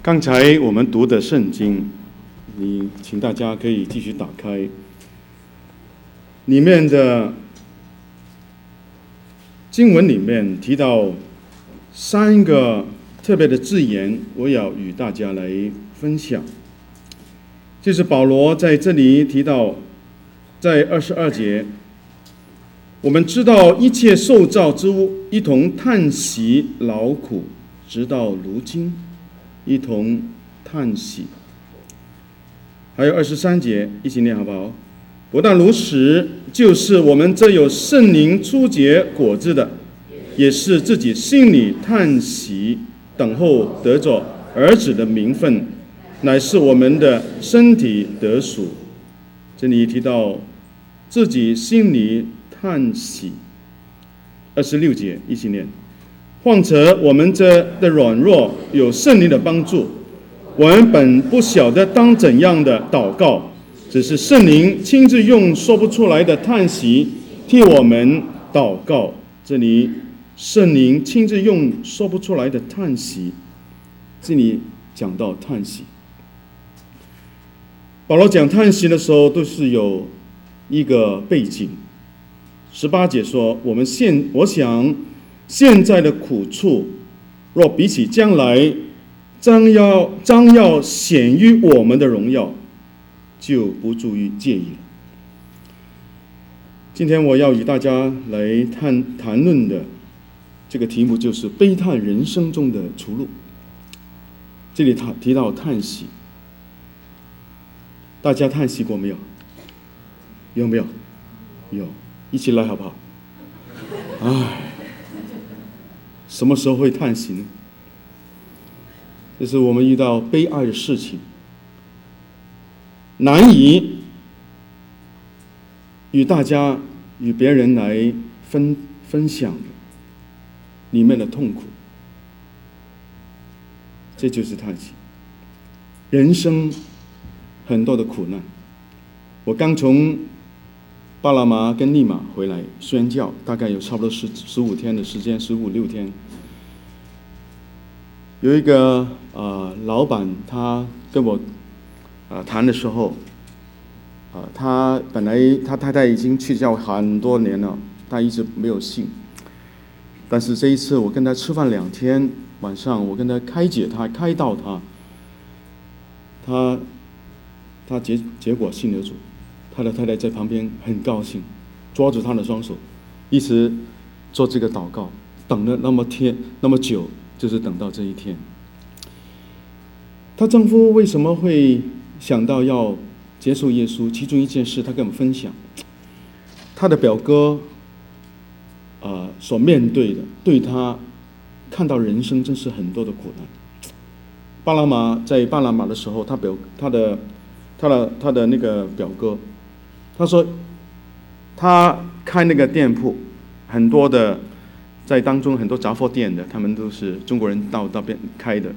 刚才我们读的圣经，请大家可以继续打开，里面的经文里面提到3个特别的字眼，我要与大家来分享。就是保罗在这里提到，在22节，我们知道一切受造之物一同叹息劳苦，直到如今，一同叹息。还有23节，一起念好不好？不但如此，就是我们这有圣灵初结果子的，也是自己心里叹息，等候得着儿子的名分，乃是我们的身体得赎。这里提到自己心里叹息。26节，一起念。况且我们这的软弱有圣灵的帮助，我们本不晓得当怎样的祷告，只是圣灵亲自用说不出来的叹息替我们祷告。这里圣灵亲自用说不出来的叹息，这里讲到叹息。保罗讲叹息的时候都是有一个背景。18节说，我想现在的苦处，若比起将来将要显于我们的荣耀，就不足以介意了。今天我要与大家来谈论的这个题目就是悲叹人生中的出路。这里提到叹息，大家叹息过没有？有没有？有，一起来好不好？什么时候会叹息呢？就是我们遇到悲哀的事情，难以与大家与别人来分享里面的痛苦，这就是叹息。人生很多的苦难，我刚从巴拿马跟利马回来宣教，大概有差不多15天的时间，15-16天。有一个老板，他跟我谈的时候，他本来他太太已经去教很多年了，他一直没有信。但是这一次我跟他吃饭2天，晚上我跟他开导他结果信了主。他的太太在旁边很高兴，抓住他的双手，一直做这个祷告，等了那么久，就是等到这一天。她丈夫为什么会想到要接受耶稣？其中一件事，他跟我们分享，他的表哥所面对的，对他看到人生真是很多的苦难。在巴拿马的时候，他的那个表哥，他说他开那个店铺，很多的在当中很多杂货店的，他们都是中国人到那边开的。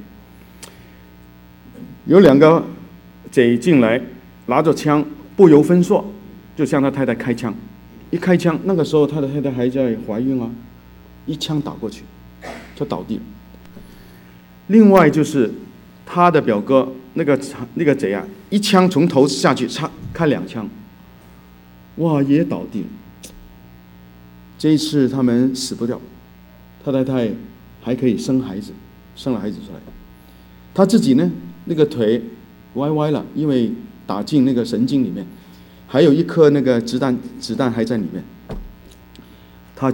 有2个贼进来，拿着枪不由分说就向他太太开枪。一开枪，那个时候他的太太还在怀孕啊，一枪打过去就倒地了。另外就是他的表哥那个贼啊，一枪从头下去开2枪，哇，也倒地了。这一次他们死不掉，他太太还可以生了孩子出来。他自己呢，那个腿歪了，因为打进那个神经里面，还有一颗那个子弹还在里面。他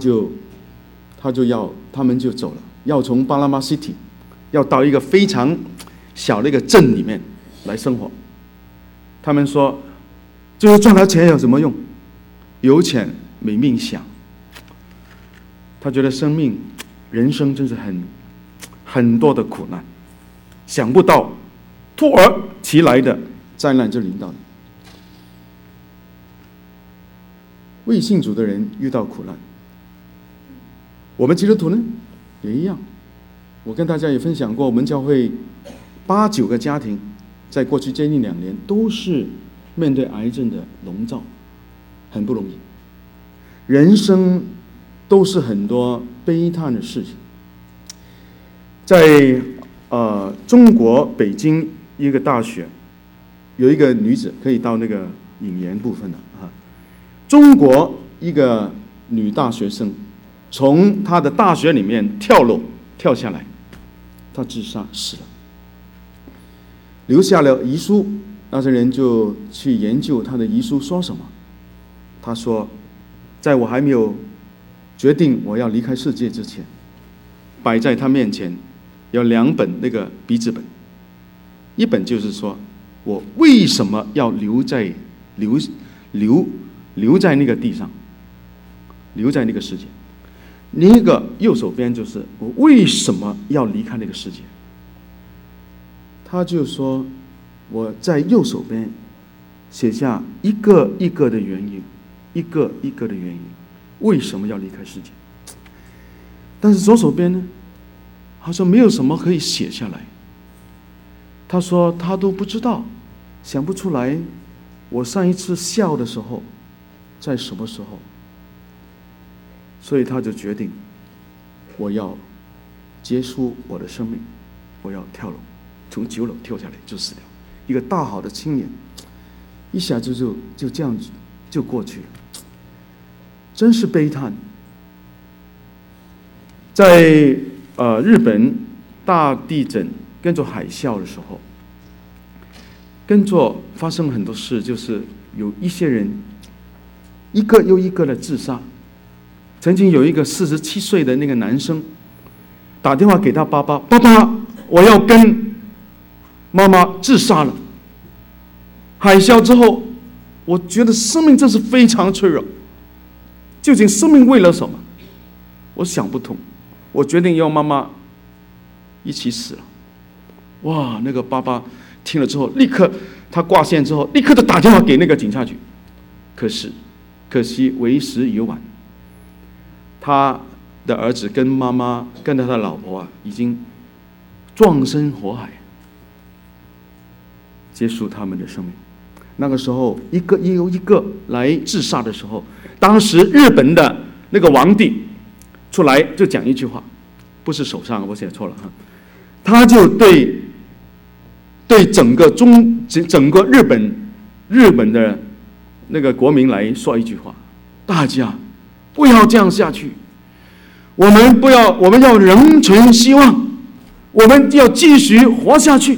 们就走了，要从巴拿马 City 要到一个非常小的一个镇里面来生活。他们说，就是赚到钱有什么用？有钱没命享。他觉得人生真是很多的苦难，想不到突然其来的灾难就临到你。未信主的人遇到苦难，我们基督徒呢也一样。我跟大家也分享过，我们教会8-9个家庭，在过去接近2年都是面对癌症的笼罩，很不容易。人生都是很多悲叹的事情。在中国北京一个大学有一个女子，可以到那个引言部分了啊。中国一个女大学生从她的大学里面跳下来，她自杀死了，留下了遗书。那些人就去研究她的遗书说什么。她说，在我还没有决定我要离开世界之前，摆在她面前有2本那个笔记本，一本就是说我为什么要留在那个地上，留在那个世界。另一个右手边就是我为什么要离开那个世界。他就说我在右手边写下一个一个的原因，一个一个的原因，为什么要离开世界。但是左手边呢，好像没有什么可以写下来。他说他都不知道，想不出来我上一次笑的时候在什么时候。所以他就决定我要结束我的生命，我要跳楼，从9楼跳下来就死掉。一个大好的青年一下子就这样子就过去了，真是悲叹。在日本大地震跟着海啸的时候，跟着发生很多事，就是有一些人一个又一个的自杀。曾经有一个47岁的那个男生打电话给他爸爸，爸爸，我要跟妈妈自杀了。海啸之后，我觉得生命真是非常脆弱，究竟生命为了什么？我想不通，我决定要妈妈一起死了。哇，那个爸爸听了之后，立刻他挂线之后，立刻就打电话给那个警察局。可惜为时已晚，他的儿子跟妈妈跟他的老婆已经葬身火海，结束他们的生命。那个时候一个又一个来自杀的时候，当时日本的那个皇帝出来就讲一句话，不是首相，我写错了哈，他就对整个日本的那个国民来说一句话：大家不要这样下去，我们要仍存希望，我们要继续活下去。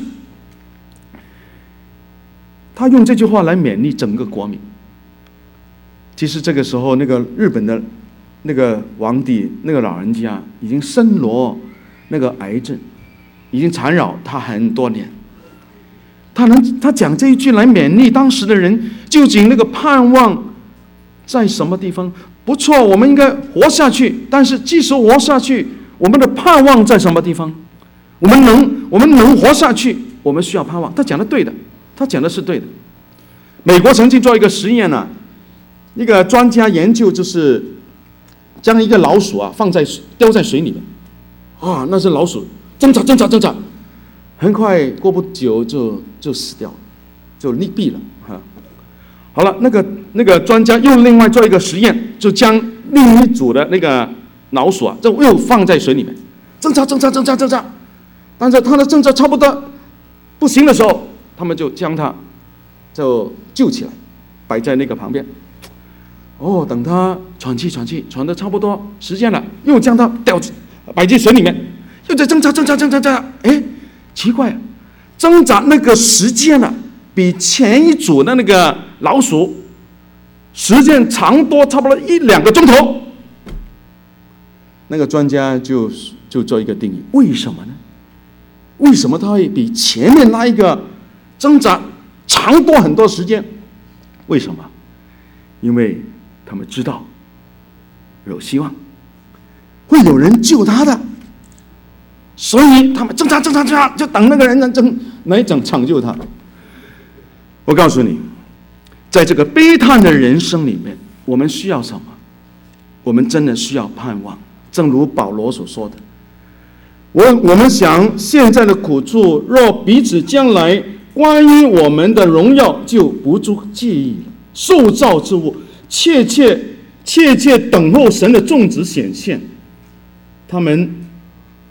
他用这句话来勉励整个国民。其实这个时候，那个日本的那个皇帝，那个老人家已经身罗那个癌症，已经缠绕他很多年。他讲这一句来勉励当时的人，究竟那个盼望在什么地方？不错，我们应该活下去，但是即使活下去，我们的盼望在什么地方？我们能活下去，我们需要盼望。他讲的对的，他讲的是对的。美国曾经做一个实验呢，那个专家研究就是将一个老鼠丢在水里面，那只老鼠挣扎，很快过不久就死掉了，就溺毙了哈。好了，那个专家又另外做一个实验，就将另一组的那个老鼠就又放在水里面，挣扎，但是它的挣扎差不多不行的时候，他们就将它就救起来，摆在那个旁边。等它喘气，喘得差不多时间了，又将它摆进水里面，又在挣扎。奇怪，挣扎那个时间呢，比前一组的那个老鼠时间长多差不多1-2个钟头。那个专家就做一个定义，为什么呢？为什么它会比前面那一个挣扎长多很多时间？为什么？因为他们知道有希望，会有人救他的，所以他们挣扎，就等那个人来抢救他。我告诉你，在这个悲叹的人生里面，我们需要什么？我们真的需要盼望。正如保罗所说的，我们想现在的苦处，若彼此将来关于我们的荣耀，就不足介意了。受造之物切切等候神的种子显现，他们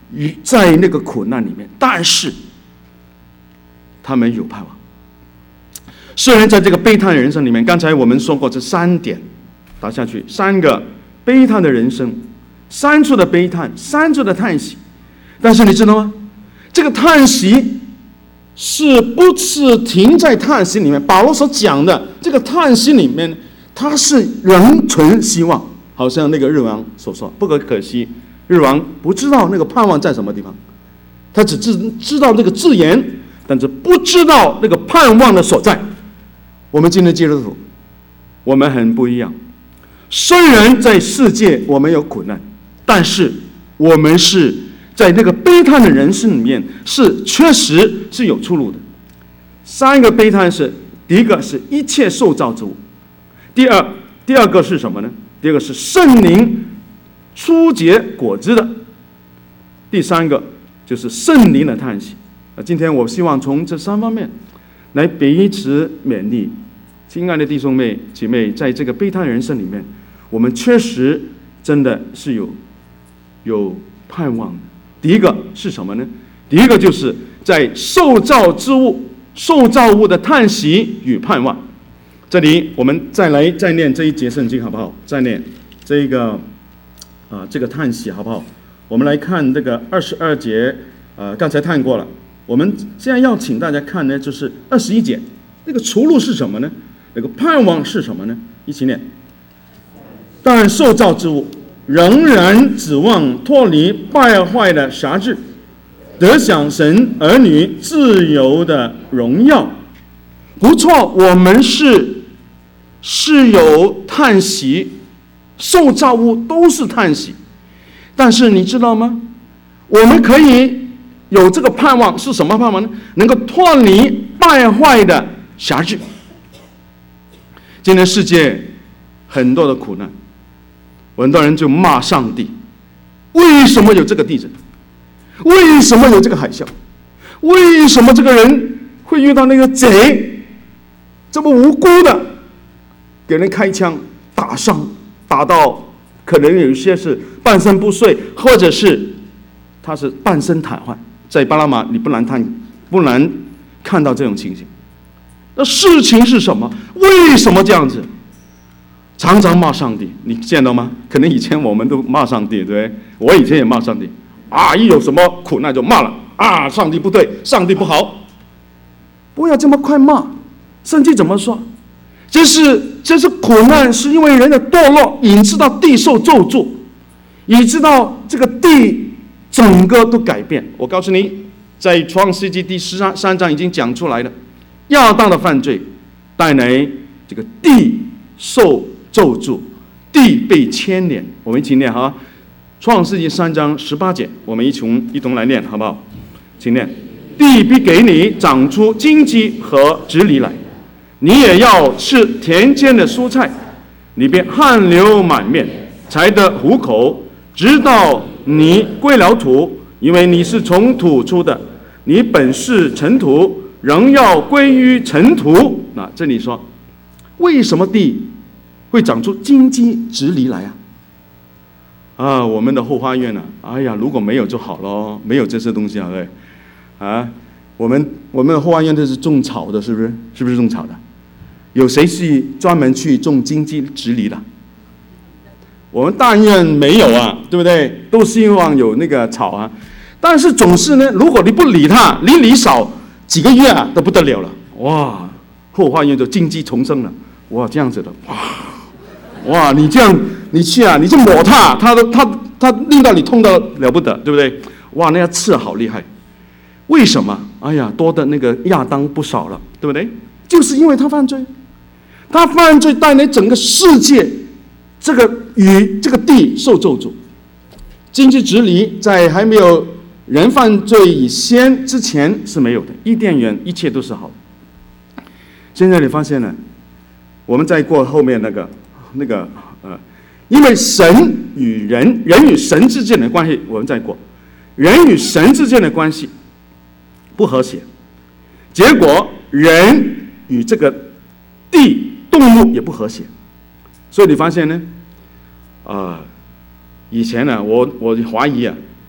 在那个苦难里面，但是他们有盼望。虽然在这个悲叹人生里面，刚才我们说过这3点，打下去3个悲叹的人生，3处的悲叹，3处的叹息。但是你知道吗？这个叹息是不是停在叹息里面？保罗所讲的这个叹息里面，它是仍存希望，好像那个日王所说，不可惜，日王不知道那个盼望在什么地方，他只知道那个字眼，但是不知道那个盼望的所在。我们今天基督徒，我们很不一样。虽然在世界我们有苦难，但是我们是在那个悲叹的人生里面，是确实是有出路的。3个悲叹是：第一个是一切受造之物；第二个是什么呢？第二个是圣灵初结果子的；第3个就是圣灵的叹息。今天我希望从这3方面来彼此勉励，亲爱的弟兄姐妹，在这个悲叹人生里面，我们确实真的是有盼望的。第一个是什么呢？第一个就是在受造物的叹息与盼望。这里我们再念这一节圣经好不好？再念这个叹息好不好？我们来看这个22节，刚才看过了。我们现在要请大家看呢，就是21节，那个出路是什么呢？那个盼望是什么呢？一起念。但受造之物仍然指望脱离败坏的辖制，得享神儿女自由的荣耀。不错，我们是有叹息，受造物都是叹息，但是你知道吗？我们可以有这个盼望，是什么盼望呢？能够脱离败坏的辖制。今天世界很多的苦难，很多人就骂上帝，为什么有这个地震？为什么有这个海啸？为什么这个人会遇到那个贼，这么无辜的给人开枪打伤，打到可能有一些是半身不遂，或者是他是半身瘫痪。在巴拿马你不难看到这种情形。那事情是什么？为什么这样子？常常骂上帝，你见到吗？可能以前我们都骂上帝，对不对？我以前也骂上帝啊，一有什么苦难就骂了啊，上帝不对，上帝不好。不要这么快骂，圣经怎么说？这是苦难，是因为人的堕落，引致到地受咒诅，以致到这个地整个都改变。我告诉你，在创世纪第13章已经讲出来了，亚当的犯罪带来这个地受咒诅，地被牵连。我们一起念哈，创世纪3章18节，我们一同来念好不好？请念：地必给你长出荆棘和蒺藜来，你也要吃田间的蔬菜，你便汗流满面，才得糊口，直到你归了土，因为你是从土出的，你本是尘土，仍要归于尘土。那这里说，为什么地会长出荆棘蒺藜来啊？我们的后花园呢？哎呀，如果没有就好咯，没有这些东西啊，对啊，我们的后花园都是种草的，是不是？是不是种草的？有谁是专门去种荆棘蒺藜的？我们但愿没有啊，对不对？都希望有那个草啊，但是总是呢，如果你不理它，你理少几个月啊，都不得了了。哇，后花园就荆棘丛生了。哇，这样子的，哇，你这样你去啊，你就抹它令到你痛到了不得，对不对？哇，那刺好厉害。为什么？哎呀，多的那个亚当不少了，对不对？就是因为他犯罪，他犯罪带来整个世界，这个地受咒诅。荆棘蒺藜在还没有人犯罪之前是没有的，伊甸园一切都是好的。现在你发现了，我们再过后面因为神与人与神之间的关系，我们再过，人与神之间的关系不和谐，结果人与这个动物也不和谐，所以你发现呢，以前呢，我怀疑啊，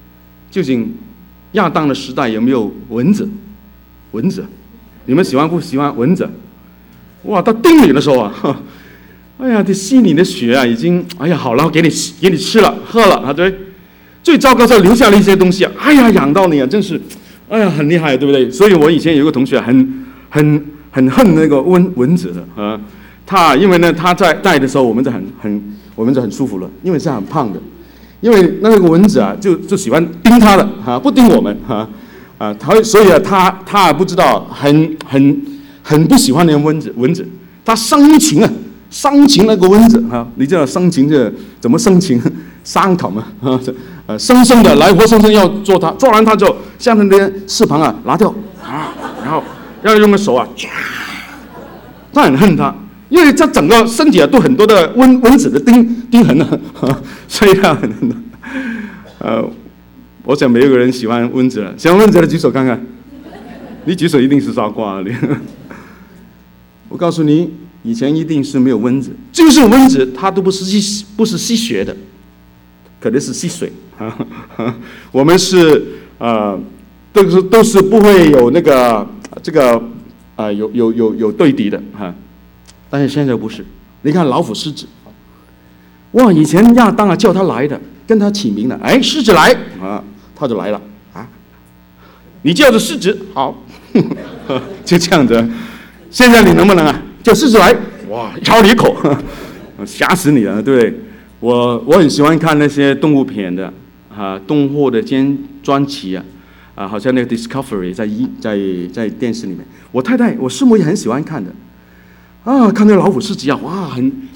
究竟亚当的时代有没有蚊子？蚊子，你们喜欢不喜欢蚊子？哇，到叮你的时候啊，哎呀，这吸你的血啊，已经，哎呀，好了，给你吃了喝了啊，对。最糟糕是留下了一些东西啊，哎呀，痒到你啊，真是，哎呀，很厉害，对不对？所以我以前有一个同学很恨那个蚊子的啊，他因为呢他在带的时候，我们就很舒服了，因为是很胖的，因为那个蚊子啊就喜欢叮他的啊，不叮我们啊，所以啊他不知道很不喜欢那个蚊子，他伤情那个蚊子啊，你知道伤情是怎么伤情？伤他们生生的来活生生要做它，做完它之后，像那些翅膀啊拿掉啊，然后要用个手啊，他很恨它，因为这整个身体啊都很多的蚊子的叮痕啊，所以他很恨。我想没有个人喜欢蚊子了，喜欢蚊子的举手看看，你举手一定是傻瓜你。我告诉你，以前一定是没有蚊子，就是蚊子它都不是吸血的。可能是吸水我们是都是不会有那个这个有对敌的但是现在不是。你看老虎、狮子，哇，以前亚当啊叫他来的，跟他起名了，哎，狮子来啊，他就来了啊。你叫着狮子好，就这样子。现在你能不能啊叫狮子来？哇，咬你一口，吓死你了，对不对？我很喜欢看那些动物片的动物的专辑好像那个 Discovery 在电视里面，我师母也很喜欢看的看那个老虎、狮子啊，哇，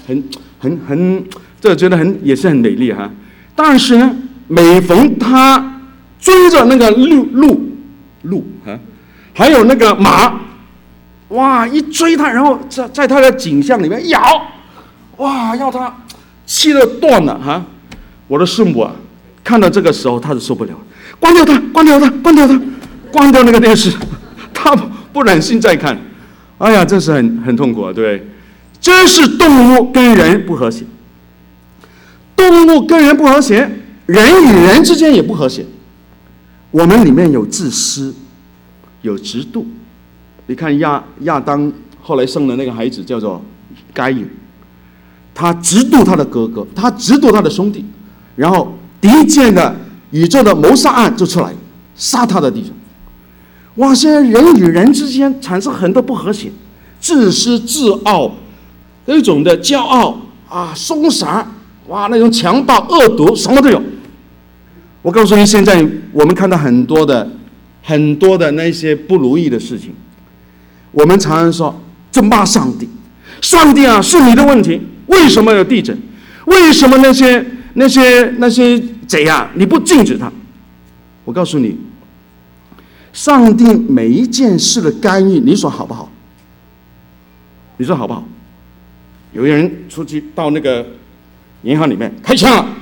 这觉得也是很美丽但是呢，每逢他追着那个鹿还有那个马，哇，一追他，然后在他的颈项里面咬，哇，要他气得断了我的师母啊，看到这个时候他就受不了，关掉那个电视，他不忍心再看。哎呀，这是很痛苦对不对？这是动物跟人不和谐，动物跟人不和谐，人与人之间也不和谐。我们里面有自私，有嫉妒。你看亚当后来生的那个孩子叫做该隐，他嫉妒他的哥哥，他嫉妒他的兄弟，然后第一件的宇宙的谋杀案就出来，杀他的弟兄。哇，现在人与人之间产生很多不和谐，自私自傲，那种的骄傲松散，哇，那种强暴恶毒什么都有。我告诉你，现在我们看到很多的那些不如意的事情，我们常常说就骂上帝，上帝啊，是你的问题，为什么有地震？为什么那些贼啊，你不禁止他？我告诉你，上帝每一件事的干预，你说好不好？你说好不好？有人出去到那个银行里面开枪了，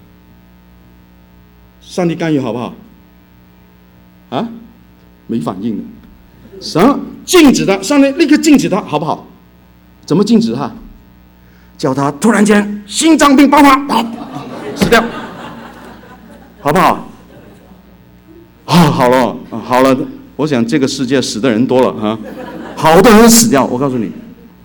上帝干预好不好？没反应的。什么禁止他？上帝立刻禁止他，好不好？怎么禁止他？叫他突然间心脏病爆发，死掉，好不好？好了，我想这个世界死的人多了好多人死掉。我告诉你，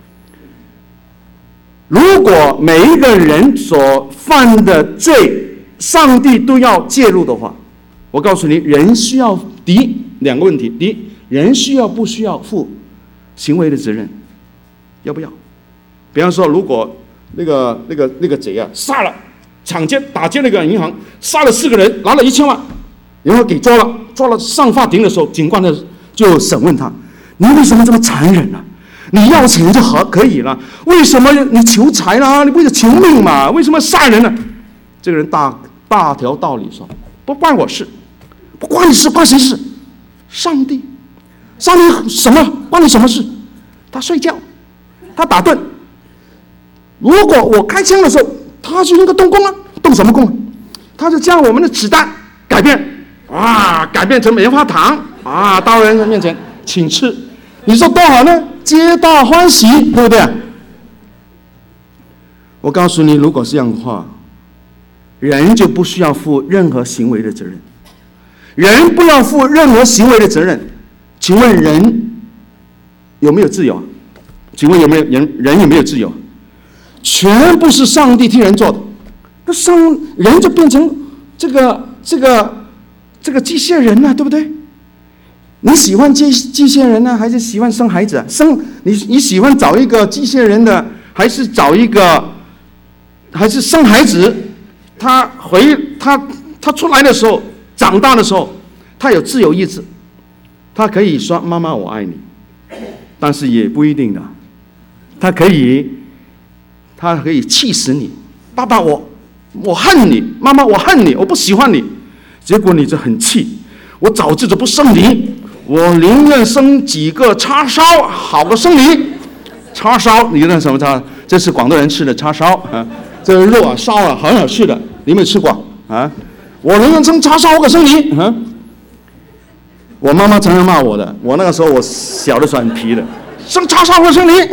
如果每一个人所犯的罪，上帝都要介入的话，我告诉你，人需要两个问题：第一，人需要不需要负行为的责任？要不要？比方说，如果那个贼啊杀了打劫那个银行，杀了4个人，拿了1000万，然后给抓了上法庭的时候，警官就审问他：你为什么这么残忍呢？你要钱就可以了，为什么你求财呢？你为了求命嘛？为什么杀人呢？这个人大条道理说：不关我事，不关你事，关谁事？上帝什么关你什么事？他睡觉，他打盹。如果我开枪的时候，他就应该动工啊，动什么工？他就将我们的子弹改变成棉花糖到人面前请吃，你说多好呢？皆大欢喜，对不对？我告诉你，如果是这样的话，人就不需要负任何行为的责任。 人不要负任何行为的责任。请问人有没有自由？请问人有没有自由？全部是上帝替人做的，那人就变成这个机械人了，对不对？你喜欢机械人呢，还是喜欢生孩子啊？你喜欢找一个机械人的，还是生孩子？他出来的时候，长大的时候，他有自由意志，他可以说妈妈我爱你，但是也不一定的，他可以气死你，爸爸我恨你，妈妈我恨你，我不喜欢你，结果你就很气，我早知道不生你，我宁愿生几个叉烧，好过生你。叉烧，你知道什么叉？这是广东人吃的叉烧啊，这个肉啊烧啊很好吃的，你有没有吃过啊？我宁愿生叉烧，我生你啊！我妈妈常常骂我的，我那个时候我小的时候很皮的，生叉烧我生你。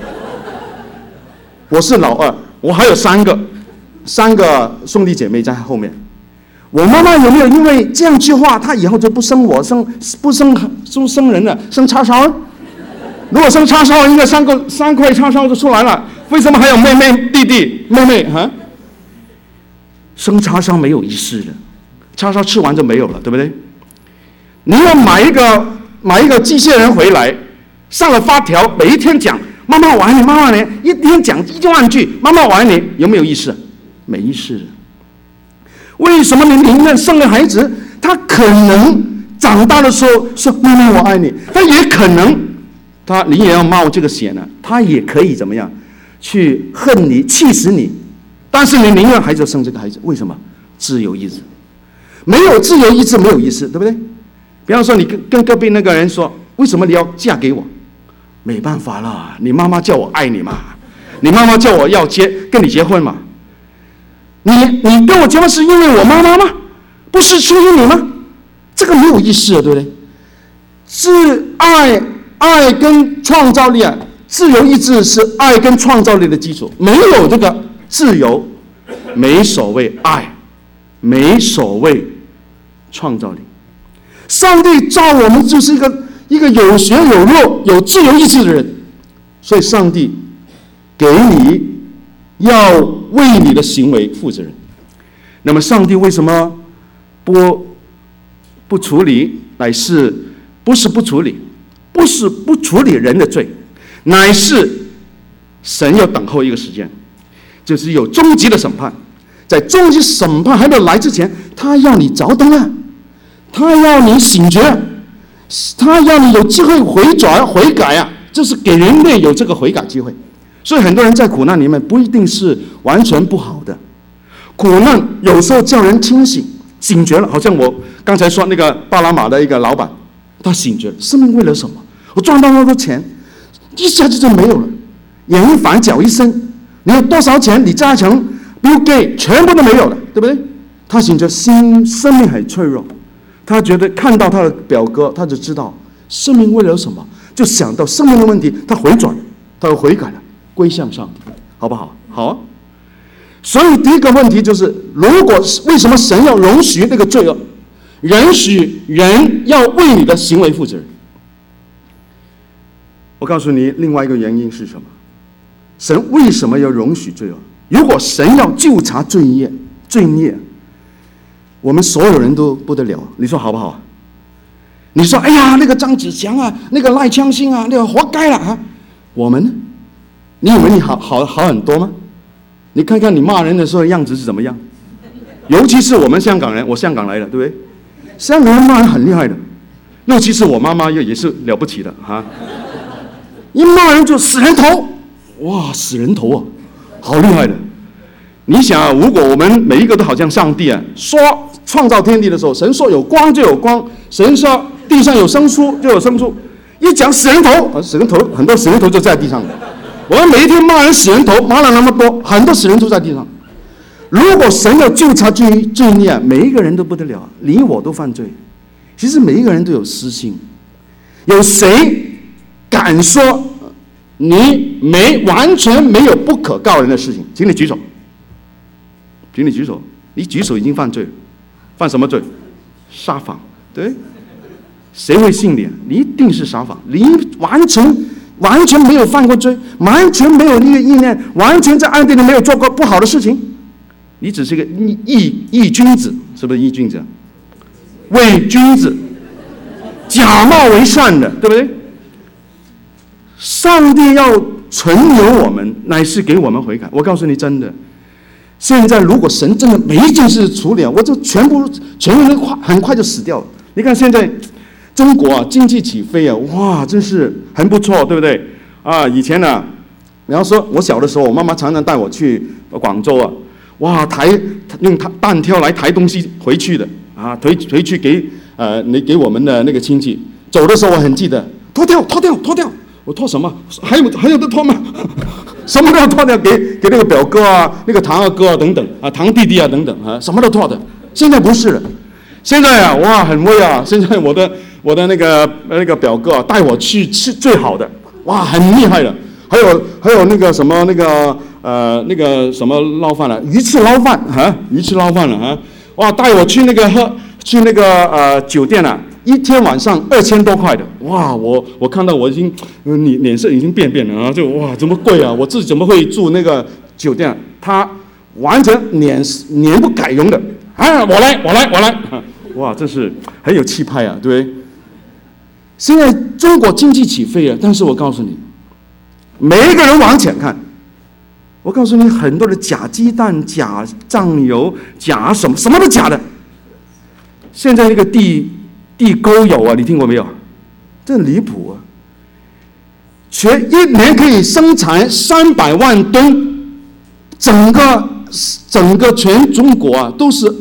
我是老二，我还有三个兄弟姐妹在后面。我妈妈有没有因为这样句话，她以后就不生人了，生叉烧？如果生叉烧，应该三块叉烧就出来了。为什么还有妹妹、弟弟、妹妹啊？生叉烧没有仪式的，叉烧吃完就没有了，对不对？你要买一个机械人回来，上了发条，每一天讲妈妈我爱你，妈妈我爱你，一天讲1万句妈妈我爱你，有没有意思？没意思的。为什么你宁愿生了孩子，他可能长大的时候说妈妈我爱你，他也可能你也要冒这个险呢，他也可以怎么样去恨你、气死你，但是你宁愿孩子生这个孩子，为什么？自由意志。没有自由意志没有意思，对不对？比方说你跟隔壁那个人说，为什么你要嫁给我？没办法了，你妈妈叫我爱你嘛，你妈妈叫我要跟你结婚嘛。你跟我结婚是因为我妈妈吗？不是出于你吗？这个没有意思，对不对？爱跟创造力啊，自由意志是爱跟创造力的基础。没有这个自由，没所谓爱，没所谓创造力。上帝造我们就是一个有血有肉、有自由意志的人，所以上帝给你要为你的行为负责任。那么上帝为什么不处理？不是不处理人的罪，乃是神要等候一个时间，就是有终极的审判。在终极审判还没有来之前，他要你着灯啊，他要你醒觉，他要你有机会回转悔改啊，就是给人类有这个悔改机会。所以很多人在苦难里面不一定是完全不好的，苦难有时候叫人清醒觉了。好像我刚才说那个巴拿马的一个老板，他醒觉了，生命为了什么？我赚到那么多钱，一下子就没有了，眼一反脚一伸，你有多少钱？李嘉诚、Bill Gates 全部都没有了，对不对？他醒觉生命很脆弱，他觉得看到他的表哥，他就知道生命为了什么，就想到生命的问题，他回转了，他又悔改了，归向上帝，好不好？好啊。所以第一个问题就是，为什么神要容许那个罪恶，允许人要为你的行为负责任？我告诉你，另外一个原因是什么？神为什么要容许罪恶？如果神要纠察罪孽，我们所有人都不得了，你说好不好？你说，哎呀，那个张子强啊，那个赖昌星啊，那个活该了啊！我们呢？你以为你好很多吗？你看看你骂人的时候的样子是怎么样？尤其是我们香港人，我香港来的，对不对？香港人骂人很厉害的，尤其是我妈妈也是了不起的哈。一骂人就死人头，哇，死人头啊，好厉害的！你想啊，如果我们每一个都好像上帝啊，说创造天地的时候，神说有光就有光，神说地上有生出就有生出，一讲死人头，很多死人头就在地上了。我们每一天骂人死人头，骂了那么多，很多死人头在地上。如果神要纠察罪孽，每一个人都不得了，你我都犯罪。其实每一个人都有私心，有谁敢说你完全没有不可告人的事情？请你举手，你举手已经犯罪了。犯什么罪？撒谎。 对，谁会信你啊？你一定是撒谎，你完全没有犯过罪，完全没有那个意念，完全在暗地里没有做过不好的事情，你只是一个伪君子，是不是伪君子？伪君子，假冒为善的，对不对？上帝要存留我们，乃是给我们悔改。我告诉你，真的，现在如果神真的每一件事处理，我就全部很快就死掉了。你看现在中国啊，经济起飞啊，哇，真是很不错，对不对？啊，以前呢，比方说我小的时候，我妈妈常常带我去广州啊，哇，用担挑来抬东西回去的啊，回去给我们的那个亲戚。走的时候我很记得，脱掉，我脱什么？还有的脱吗？什么都要脱掉，给那个表哥啊，那个堂二哥啊等等啊，堂弟弟啊等等啊，什么都脱的。现在不是了，现在啊，哇，很威啊！现在我的那个表哥啊，带我去吃最好的，哇，很厉害的。还有那个什么那个什么捞饭了，鱼翅捞饭了啊！哇，带我去那个酒店啊。一天晚上2000多块的，哇！我看到我已经脸色已经变了啊，就哇，怎么贵啊？我自己怎么会住那个酒店？他完全脸不改容的啊！我来，哇，这是很有气派啊，对不对？现在中国经济起飞啊，但是我告诉你，每一个人往前看，我告诉你，很多的假鸡蛋、假酱油、假什么都假的。现在那个地沟油啊，你听过没有？这离谱啊！一年可以生产300万吨，整个全中国啊都是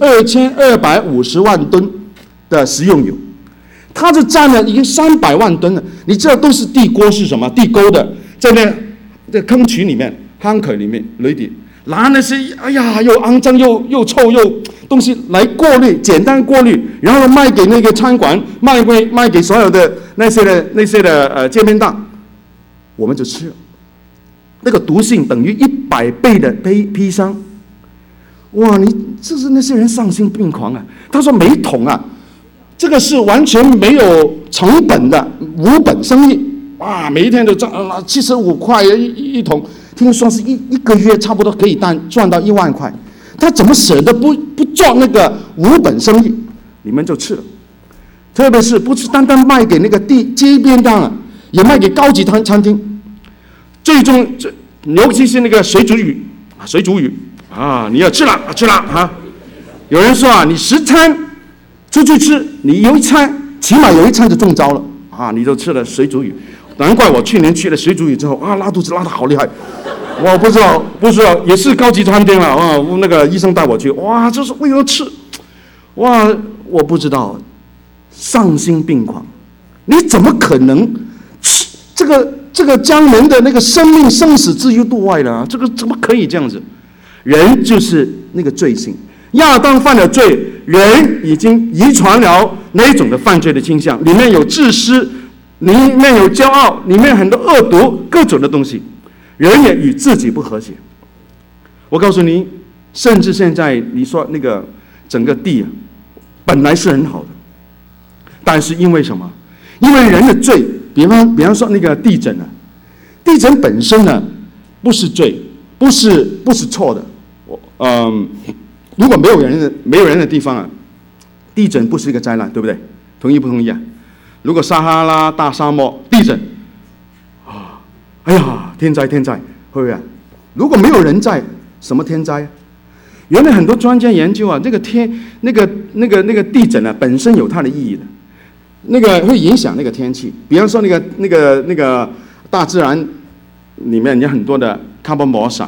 2250万吨的食用油，它就占了已经300万吨了。你知道都是地沟是什么？地沟的，在那坑渠里面、坑渠里面、里底拿那些哎呀又肮脏又臭又东西来过滤，简单过滤，然后卖给那个餐馆，卖给所有的那些的街边档，我们就吃了。那个毒性等于100倍的砒霜。哇，这是那些人丧心病狂啊！他说每桶啊，这个是完全没有成本的无本生意。哇，每一天都赚75块一桶，听说是一个月差不多可以赚到1万块。他怎么舍得不做那个无本生意？你们就吃了，特别是不是单单卖给那个街边档啊，也卖给高级餐厅。最终，尤其是那个水煮鱼啊，你要吃了啊！有人说啊，你10餐出去吃，你起码有一餐就中招了啊！你就吃了水煮鱼，难怪我去年去了水煮鱼之后啊，拉肚子拉得好厉害。我不知道，也是高级餐厅了啊！那个医生带我去，哇，这是为了吃，哇，我不知道，丧心病狂，你怎么可能吃这个将人的那个生命生死置于度外呢？这个怎么可以这样子？人就是那个罪性，亚当犯了罪，人已经遗传了那一种的犯罪的倾向，里面有自私，里面有骄傲，里面很多恶毒各种的东西。人也与自己不和谐。我告诉你，甚至现在你说那个整个地啊，本来是很好的，但是因为什么？因为人的罪，比方说那个地震啊，地震本身呢不是罪，不是错的。如果没有人的地方啊，地震不是一个灾难，对不对？同意不同意啊？如果撒哈拉大沙漠地震，哎呀，天灾，会不会啊？如果没有人在，什么天灾？原来很多专家研究啊，这个那个地震啊，本身有它的意义的，那个会影响那个天气。比方说那个大自然里面有很多的 carbon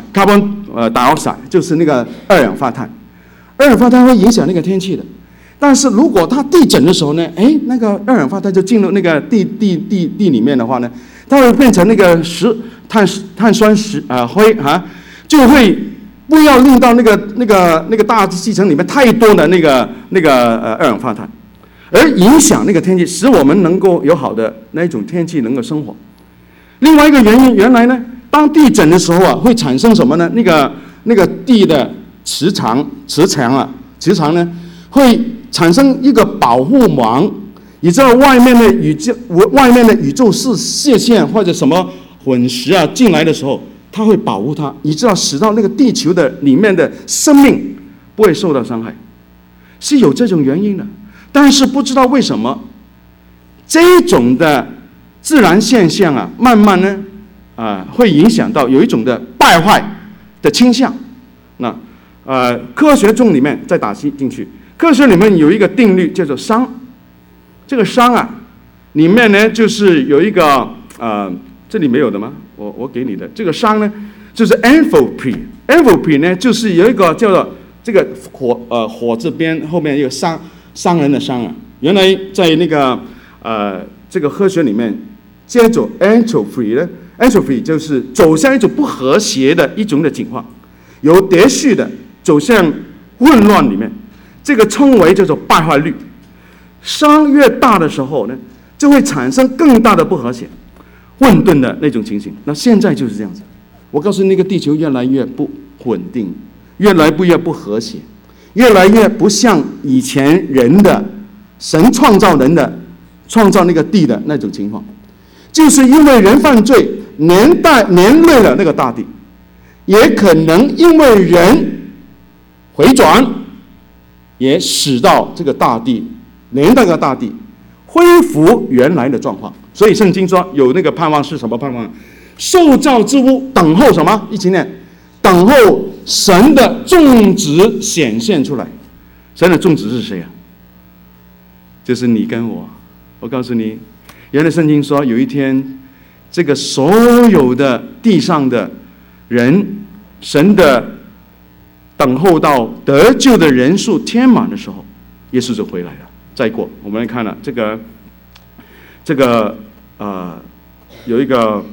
dioxide， 就是那个二氧化碳会影响那个天气的。但是如果它地震的时候呢，那个二氧化碳就进入那个地里面的话呢，它会变成那个碳酸灰啊，就会不要令到那个大气层里面太多的那个二氧化碳，而影响那个天气，使我们能够有好的那一种天气能够生活。另外一个原因，原来呢，当地震的时候啊，会产生什么呢？那个地的磁场呢，会产生一个保护网，你知道外面的宇宙是射线或者什么混石啊进来的时候，它会保护它，你知道使到那个地球的里面的生命不会受到伤害，是有这种原因的。但是不知道为什么这种的自然现象啊，慢慢呢会影响到有一种的败坏的倾向。那科学中里面再打进去，科学里面有一个定律叫做熵。这个熵啊，里面呢就是有一个这里没有的吗？我给你的这个熵呢，就是 entropy。entropy 呢就是有一个叫做这个火字边后面一个商人的商啊。原来在那个这个科学里面，接着 entropy 呢 ，entropy 就是走向一种不和谐的一种的情况，由秩序的走向混乱里面，这个称为叫做败坏率。熵越大的时候呢，就会产生更大的不和谐、混沌的那种情形。那现在就是这样子。我告诉你，那个地球越来越不稳定，越来越不和谐，越来越不像以前人的神创造人的创造那个地的那种情况，就是因为人犯罪连累了那个大地，也可能因为人回转，也使到这个大地连那个大地恢复原来的状况。所以圣经说有那个盼望是什么盼望？受造之物等候什么？一起念，等候神的种子显现出来。神的种子是谁啊？就是你跟我。我告诉你，原来圣经说有一天，这个所有的地上的人，神的等候到得救的人数填满的时候，耶稣就回来了。再过，我们来看了这个有一个，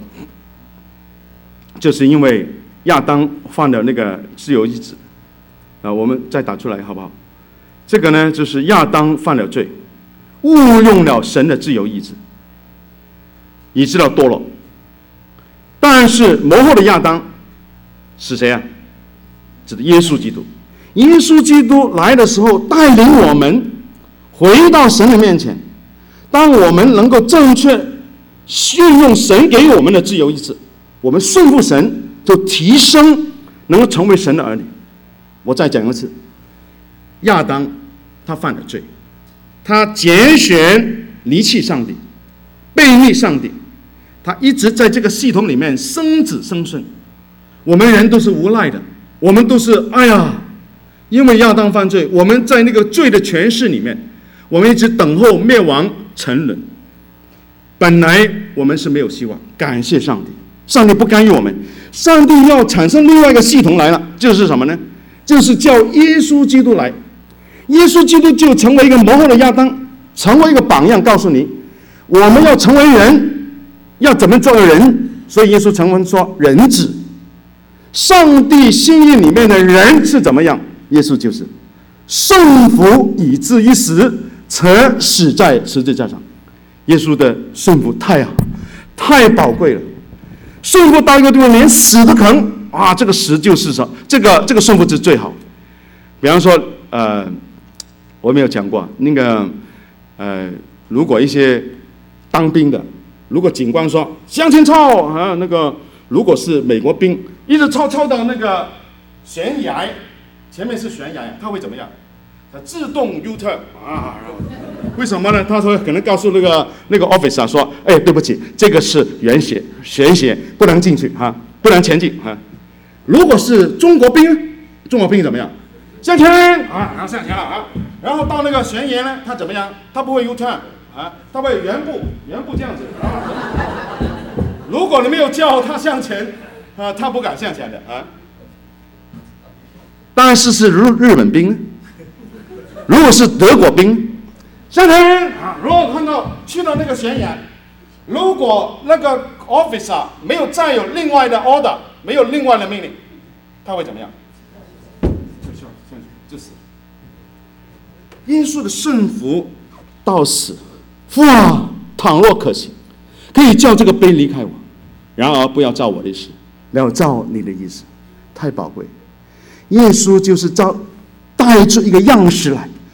就是因为亚当犯了那个自由意志我们再打出来好不好？这个呢，就是亚当犯了罪，误用了神的自由意志，以致到堕落。但是末后的亚当是谁啊？是耶稣基督。耶稣基督来的时候，带领我们回到神的面前。当我们能够正确运用神给我们的自由意志，我们顺服神，就提升，能够成为神的儿女。我再讲一次，亚当他犯了罪，他拣选离弃上帝，背逆上帝，他一直在这个系统里面生子生孙。我们人都是无赖的，我们都是因为亚当犯罪，我们在那个罪的权势里面，我们一直等候灭亡沉沦。本来我们是没有希望，感谢上帝，上帝不干预我们，上帝要产生另外一个系统来了，就是什么呢？就是叫耶稣基督来。耶稣基督就成为一个末后的亚当，成为一个榜样，告诉你我们要成为人，要怎么做人。所以耶稣曾经说人子，上帝心意里面的人是怎么样？耶稣就是顺服以至于死，且死在十字架上。耶稣的顺服太好，太宝贵了，顺服到一个地方连死都肯这个死就是说这个顺服是最好。比方说我没有讲过那个如果一些当兵的，如果警官说向前冲那个如果是美国兵一直超到那个悬崖，前面是悬崖，他会怎么样？他自动 U-turn 为什么呢？他说可能告诉那个 officer 说，对不起，这个是悬崖，不能进去不能前进如果是中国兵怎么样？向前然后向前了然后到那个悬崖呢，他怎么样？他不会 U-turn他会原步这样子如果你没有叫他向前他不敢向前的当然是日本兵。如果是德国兵，向前如果看到去到那个悬崖，如果那个 officer 没有再有另外的 order， 没有另外的命令，他会怎么样？就死。耶稣的顺服到死，倘若可行，可以叫这个杯离开我，然而不要照我的意思，要照你的意思，太宝贵。耶稣就是带出一个样式来，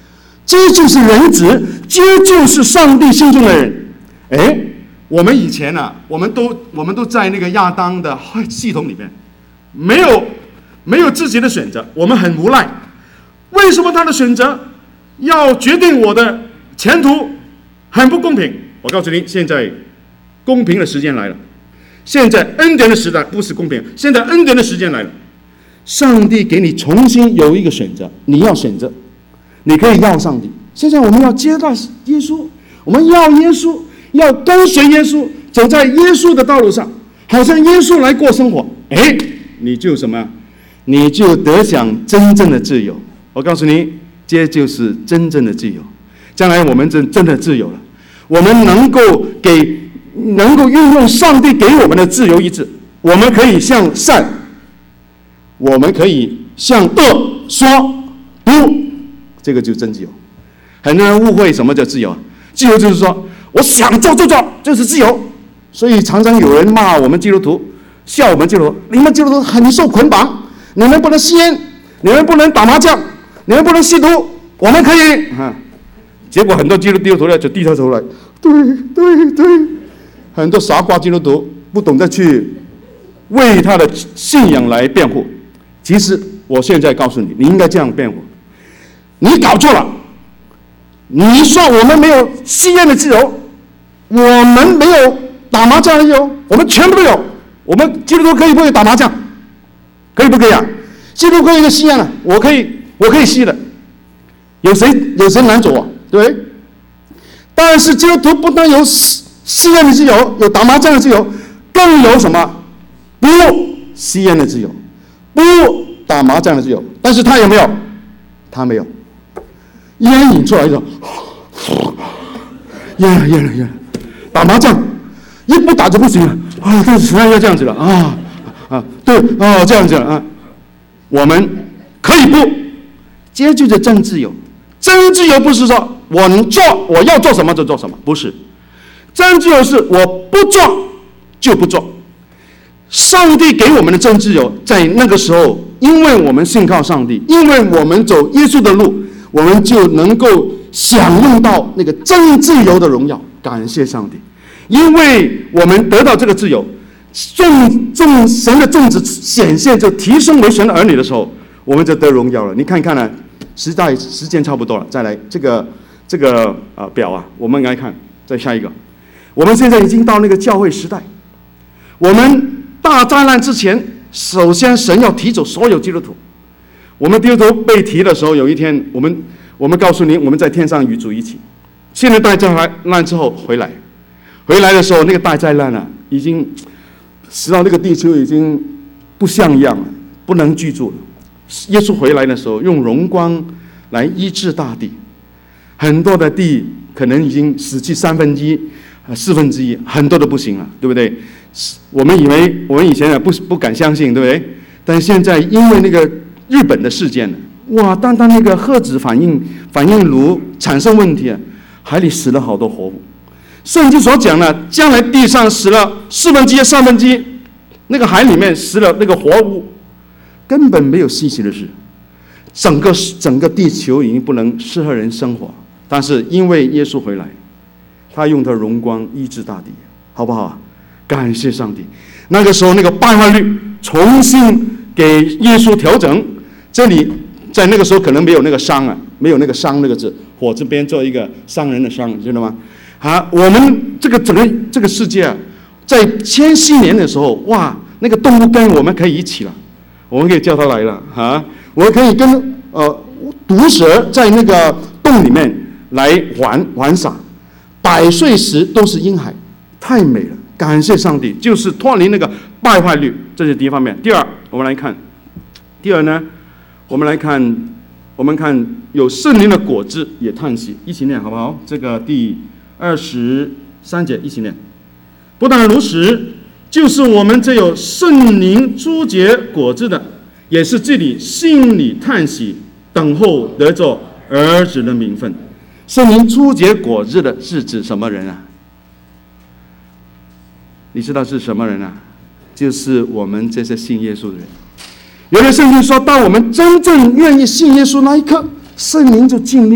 这就是人子，这就是上帝心中的人。哎，我们以前呢，我们都在那个亚当的系统里面，没有自己的选择，我们很无奈。为什么他的选择要决定我的前途？很不公平。我告诉你，现在公平的时间来了。现在恩典的时代不是公平，现在恩典的时间来了。上帝给你重新有一个选择，你要选择，你可以要上帝。现在我们要接待耶稣，我们要耶稣，要跟随耶稣，走在耶稣的道路上，好像耶稣来过生活。哎，你就什么？你就得享真正的自由。我告诉你，这就是真正的自由。将来我们真的自由了，我们能够运用上帝给我们的自由意志，我们可以向善，我们可以向恶说不，这个就是真自由。很多人误会什么叫自由，自由就是说我想做就做，这是自由。所以常常有人骂我们基督徒，笑我们基督徒，你们基督徒很受捆绑，你们不能吸烟，你们不能打麻将，你们不能吸毒，我们可以结果很多基督徒呢就低下头来，对，很多傻瓜基督徒不懂得去为他的信仰来辩护。其实我现在告诉你，你应该这样辩护：你搞错了。你说我们没有吸烟的自由，我们没有打麻将的自由，我们全部都有。我们基督徒可以不可以打麻将？可以不可以啊？基督徒可以吸烟了，我可以吸的。有谁拦走我？对，但是基督徒不但有吸烟的自由，有打麻将的自由，更有什么？不吸烟的自由，不打麻将的自由。但是他有没有？他没有。烟引出来一种，烟了，打麻将一不打就不行了啊！但是实在要这样子了这样子了啊！我们可以不，这就是真自由。真自由不是说我要做什么就做什么，不是。真自由是我不做就不做。上帝给我们的真自由，在那个时候，因为我们信靠上帝，因为我们走耶稣的路，我们就能够享用到那个真自由的荣耀。感谢上帝，因为我们得到这个自由，神的种子显现，就提升为神的儿女的时候，我们就得荣耀了。你看看呢，时间差不多了，再来这个表啊，我们来看，再下一个。我们现在已经到那个教会时代，我们大灾难之前，首先神要提走所有基督徒。我们基督徒被提的时候，有一天我们告诉您，我们在天上与主一起。现在大灾难之后回来的时候，那个大灾难啊，已经使到那个地球已经不像样了，不能居住了。耶稣回来的时候，用荣光来医治大地，很多的地可能已经死去1/4，很多都不行了，对不对？我们以前也不敢相信，对不对？但现在因为那个日本的事件，哇，单单那个核子反应炉产生问题，海里死了好多活物。圣经所讲的，将来地上死了1/4，那个海里面死了那个活物，根本没有稀奇的事。整个地球已经不能适合人生活，但是因为耶稣回来，他用他荣光医治大地，好不好？感谢上帝。那个时候那个败坏率重新给耶稣调整。这里在那个时候可能没有那个商啊，没有那个商那个字，火这边做一个商人的商，知道吗？我们这个世界啊，在千禧年的时候，哇，那个动物跟我们可以一起了，我们可以叫它来了我们可以跟毒蛇在那个洞里面来玩耍，百岁时都是婴孩，太美了。感谢上帝，就是脱离那个败坏率，这是第一方面。第二，我们来看，我们看有圣灵的果子也叹息，一起念好不好？这个第23节一起念。不但如此，就是我们这有圣灵初结果子的，也是这里心里叹息，等候得着儿子的名分。圣灵初结果子的是指什么人啊？你知道是什么人啊？就是我们这些信耶稣的人。原来圣经说，当我们真正愿意信耶稣那一刻，圣灵就进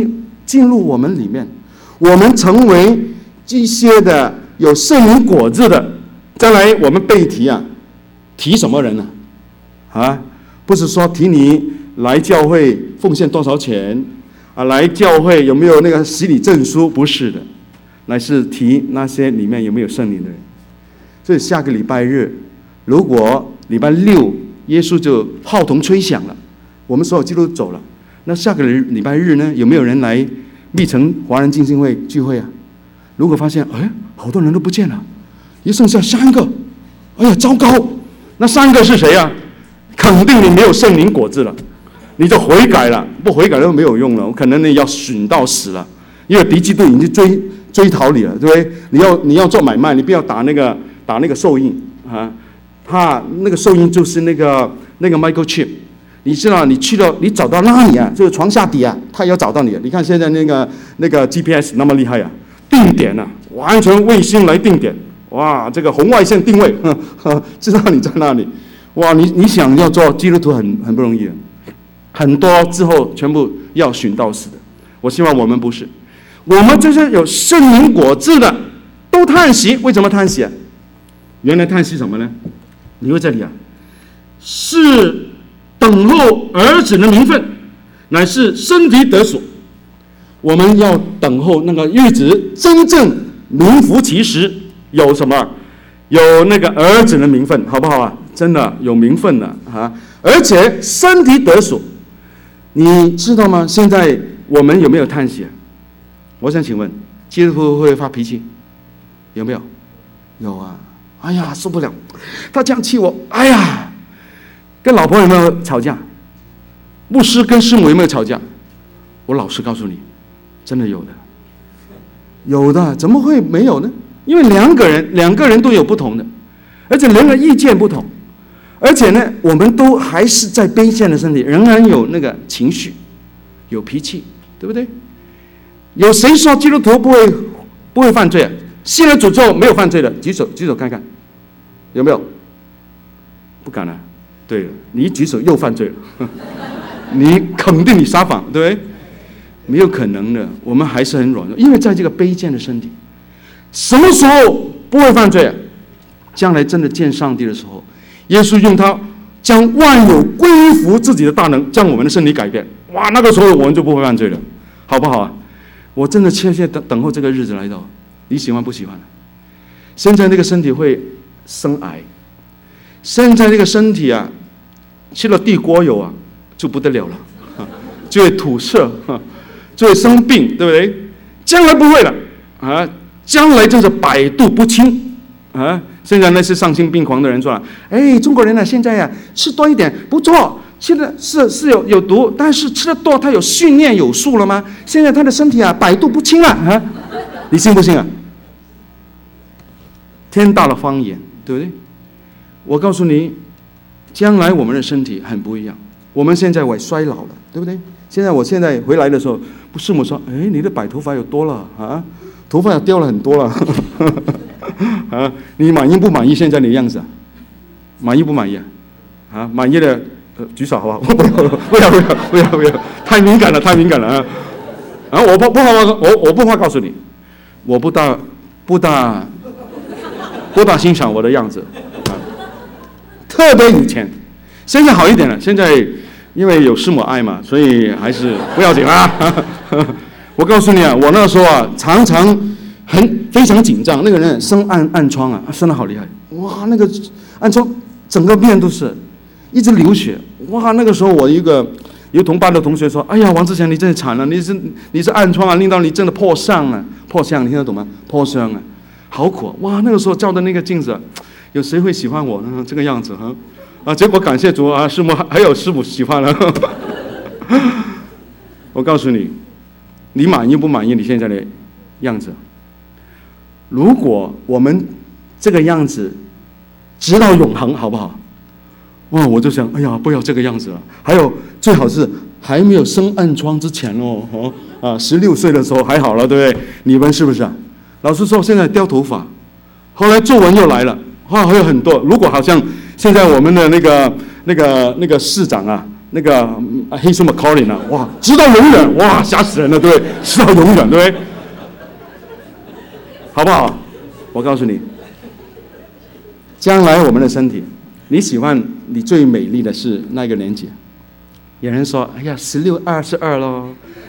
进入我们里面，我们成为这些的有圣灵果子的。再来，我们背题啊，提什么人呢？不是说提你来教会奉献多少钱啊，来教会有没有那个洗礼证书？不是的，乃是提那些里面有没有圣灵的人。所以下个礼拜日，如果礼拜六耶稣就号筒吹响了，我们所有基督徒走了，那下个礼拜日呢，有没有人来密城华人浸信会聚会啊？如果发现好多人都不见了，一剩下3个，哎呀，糟糕！那3个是谁啊？肯定你没有圣灵果子了，你就悔改了，不悔改都没有用了，可能你要寻到死了，因为敌基督已经追讨你了，对不对？你要做买卖，你不要打那个受印啊，他那个受印就是那个 microchip， 你知道你去了，你找到那里啊，就是床下底啊，他也要找到你。你看现在那个 GPS 那么厉害啊，定点啊，完全卫星来定点，哇，这个红外线定位，知道你在那里。哇，你想要做基督徒很不容易的，很多之后全部要寻到死的。我希望我们不是，我们这些有圣灵果子的都叹息。为什么叹息啊？原来叹息什么呢？你会这里啊，是等候儿子的名分，乃是身体得赎。我们要等候那个日子真正名副其实，有什么？有那个儿子的名分，好不好啊？真的有名分的啊！而且身体得赎，你知道吗？现在我们有没有叹息啊？我想请问，基督徒会发脾气？有没有？有啊！哎呀，受不了，他这样气我！哎呀，跟老婆有没有吵架？牧师跟师母有没有吵架？我老实告诉你，真的有的，有的，怎么会没有呢？因为两个人都有不同的，而且人的意见不同，而且呢，我们都还是在卑贱的身体，仍然有那个情绪，有脾气，对不对？有谁说基督徒不会犯罪啊？信了主之后没有犯罪的，举手看看，有没有？不敢了。对了，你一举手又犯罪了，你肯定你撒谎，对不对？没有可能的，我们还是很软弱，因为在这个卑贱的身体。什么时候不会犯罪啊？将来真的见上帝的时候，耶稣用他将万有归服自己的大能，将我们的身体改变。哇，那个时候我们就不会犯罪了，好不好啊？我真的切切等候这个日子来到，你喜欢不喜欢？现在那个身体会生癌，现在这个身体啊，吃了地锅油啊，就不得了了，就会吐色，就会生病，对不对？将来不会了啊！将来就是百毒不侵啊！现在那些丧心病狂的人说了：“哎，中国人呢，现在呀吃多一点不错，现在是有毒，但是吃的多，他有训练有素了吗？现在他的身体啊百毒不侵了啊！你信不信啊？天大的方言，对不对？我告诉你，将来我们的身体很不一样。我们现在我衰老了，对不对？我现在回来的时候，师母说：‘哎，你的白头发又多了啊！’头发掉了很多了，啊！你满意不满意现在的样子啊？满意不满意啊？啊，满意的举手好不好？不要，太敏感了啊！啊，我不怕告诉你，我不大欣赏我的样子，啊，特别以前，现在好一点了。现在因为有师母爱嘛，所以还是不要紧啦。我告诉你啊，我那时候啊，常常非常紧张。那个人生暗疮啊，生得好厉害，哇，那个暗疮整个面都是，一直流血，哇，那个时候我有同班的同学说：“哎呀，王志祥，你真的惨了，你是暗疮啊，令到你真的破相啊，破相，你听得懂吗？破相啊，好苦哇！那个时候照的那个镜子，有谁会喜欢我呢？这个样子哈啊！结果感谢主啊，师母还有师母喜欢了。我告诉你。”你满意不满意你现在的样子？如果我们这个样子直到永恒，好不好？哇，我就想，哎呀，不要这个样子了。还有，最好是还没有生暗疮之前哦，16岁的时候还好了，对不对？你们是不是啊？老实说，现在掉头发，后来皱纹又来了，还有很多。如果好像现在我们的那个市长啊， 那个黑松 McCollin 啊，哇，直到永远，哇，吓死人了，对不对？直到永远，对不对？好不好？我告诉你，将来我们的身体，你喜欢你最美丽的是那个年纪？有人说：“哎呀，16、22咯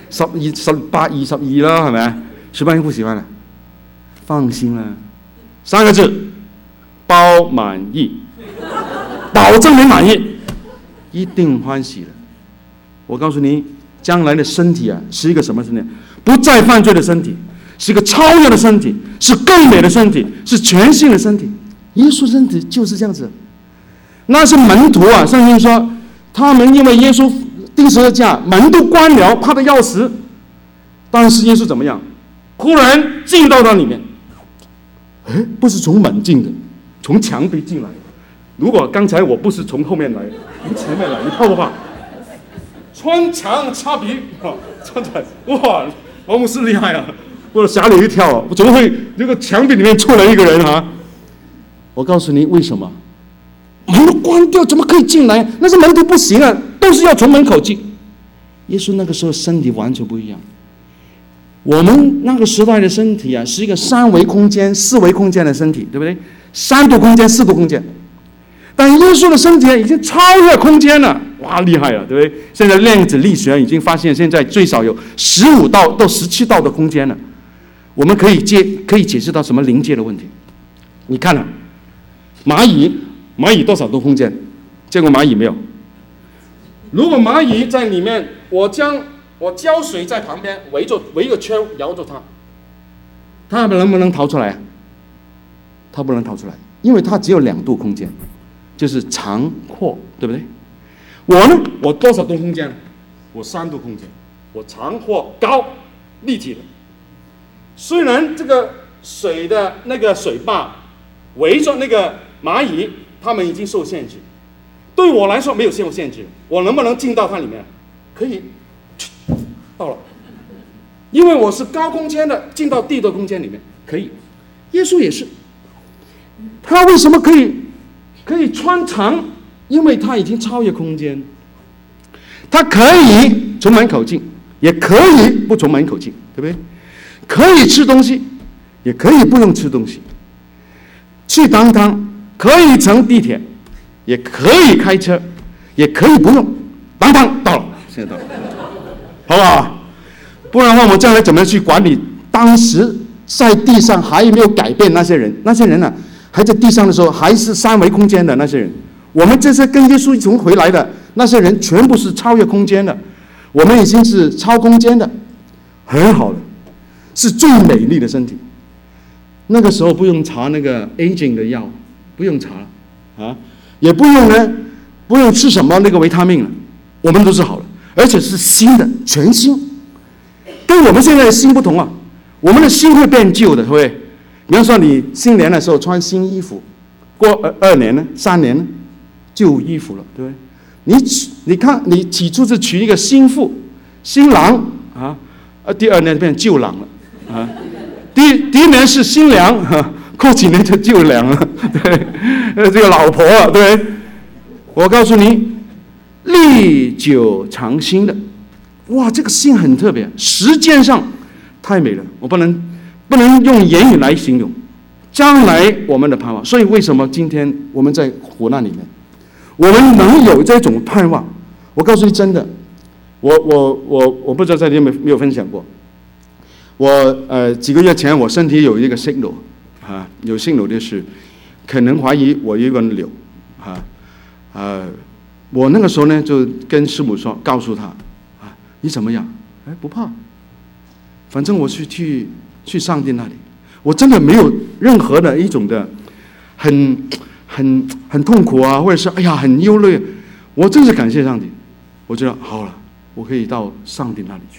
，12、18、22咯，係咪？18不喜歡了，放心啦，3個字，包滿意，保證你滿意，一定歡喜了。我告訴你，將來的身體啊，是一個什麼身體？不再犯罪的身體，是一個超越的身體，是更美的身體，是全新的身體。耶穌身體就是這樣子。那是門徒啊，聖經說，他們因為耶穌釘十字架，門都關了，怕得要死。但是耶穌怎麼樣？忽然進到那裡面，不是從門進的，從牆壁進來。如果剛才我不是從後面來，從前面來，你怕不怕？穿牆插壁，穿牆，哇，王牧師厲害啊！我嚇了一跳啊！我怎麼會這個牆壁裡面出來一個人啊？我告訴你為什麼？門都關掉，怎麼可以進來？那是門徒不行啊，都是要從門口進。耶穌那個時候身體完全不一樣。我們那個時代的身體啊，是一個3維空間、4維空間的身體，對不對？3度空間、4度空間。但耶穌的身體已經超越空間了，哇，厲害了，對不對？現在量子力學已經發現，現在最少有15道到17道的空間了。我們可以解釋到什麼臨界的問題？你看啊，螞蟻多少度空間？見過螞蟻沒有？如果螞蟻在裡面，我澆水在旁邊圍一個圈搖着它能不能逃出來？它不能逃出來，因為它只有2度空間，就是長闊，對不對？我呢，我多少度空間？我3度空間，我長闊高立體的。雖然這個水的那個水壩圍着那個螞蟻，它們已經受限制。對我來說沒有限制，我能不能進到它裡面？可以，到了。因為我是高空間的，進到地的空間裡面可以。耶穌也是，他為什麼可以穿牆？因為他已經超越空間，他可以從門口進，也可以不從門口進，對不對？可以吃東西，也可以不用吃東西。去當湯，可以乘地鐵，也可以開車，也可以不用。當湯到了，現在到了，好不好？不然的話，我們將來怎麼去管理當時在地上還沒有改變那些人？那些人呢，還在地上的時候還是3維空間的那些人。我們這些跟耶穌一同回來的那些人，全部是超越空間的。我們已經是超空間的，很好的，是最美麗的身體。那個時候不用查那個 aging 的藥，不用查了啊，也不用吃什麼那個維他命了，我們都是好了，而且是新的，全新。跟我們現在的心不同啊，我們的心會變舊的，會。比方說你新年的時候穿新衣服，過2年呢、3年呢，舊衣服了，對不對？你看你起初是娶一個新婦、新郎啊，第2年變舊郎了啊。第1年是新娘，過幾年就舊娘了，對，這個老婆了，對。我告訴你，歷久常新的，哇，這個新很特別，時間上太美了，我不能用言語來形容。將來我們的盼望，所以為什麼今天我們在苦難裡面，我們能有這種盼望？我告訴你真的，我不知道在這裡沒有分享過。我幾個月前我身體有一個 signal 啊，有 signal 就是可能懷疑我有一個瘤啊，我那個時候呢就跟師母說，告訴他啊，你怎麼樣？哎，不怕，反正我去上帝那裡，我真的沒有任何的一種的很痛苦啊，或者是哎呀很憂慮，我真是感謝上帝，我覺得好了，我可以到上帝那裡去。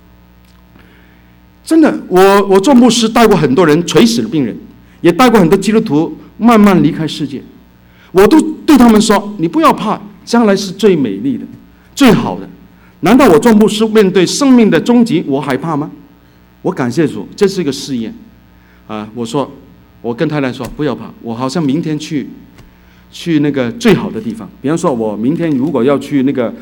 真的，我做牧師帶過很多人垂死的病人，也帶過很多基督徒慢慢離開世界。我都對他們說：你不要怕，將來是最美麗的、最好的。難道我做牧師面對生命的終極，我害怕嗎？我感謝主，這是一個試驗啊！我跟太太說不要怕，我好像明天去那個最好的地方。比方說，我明天如果要去那個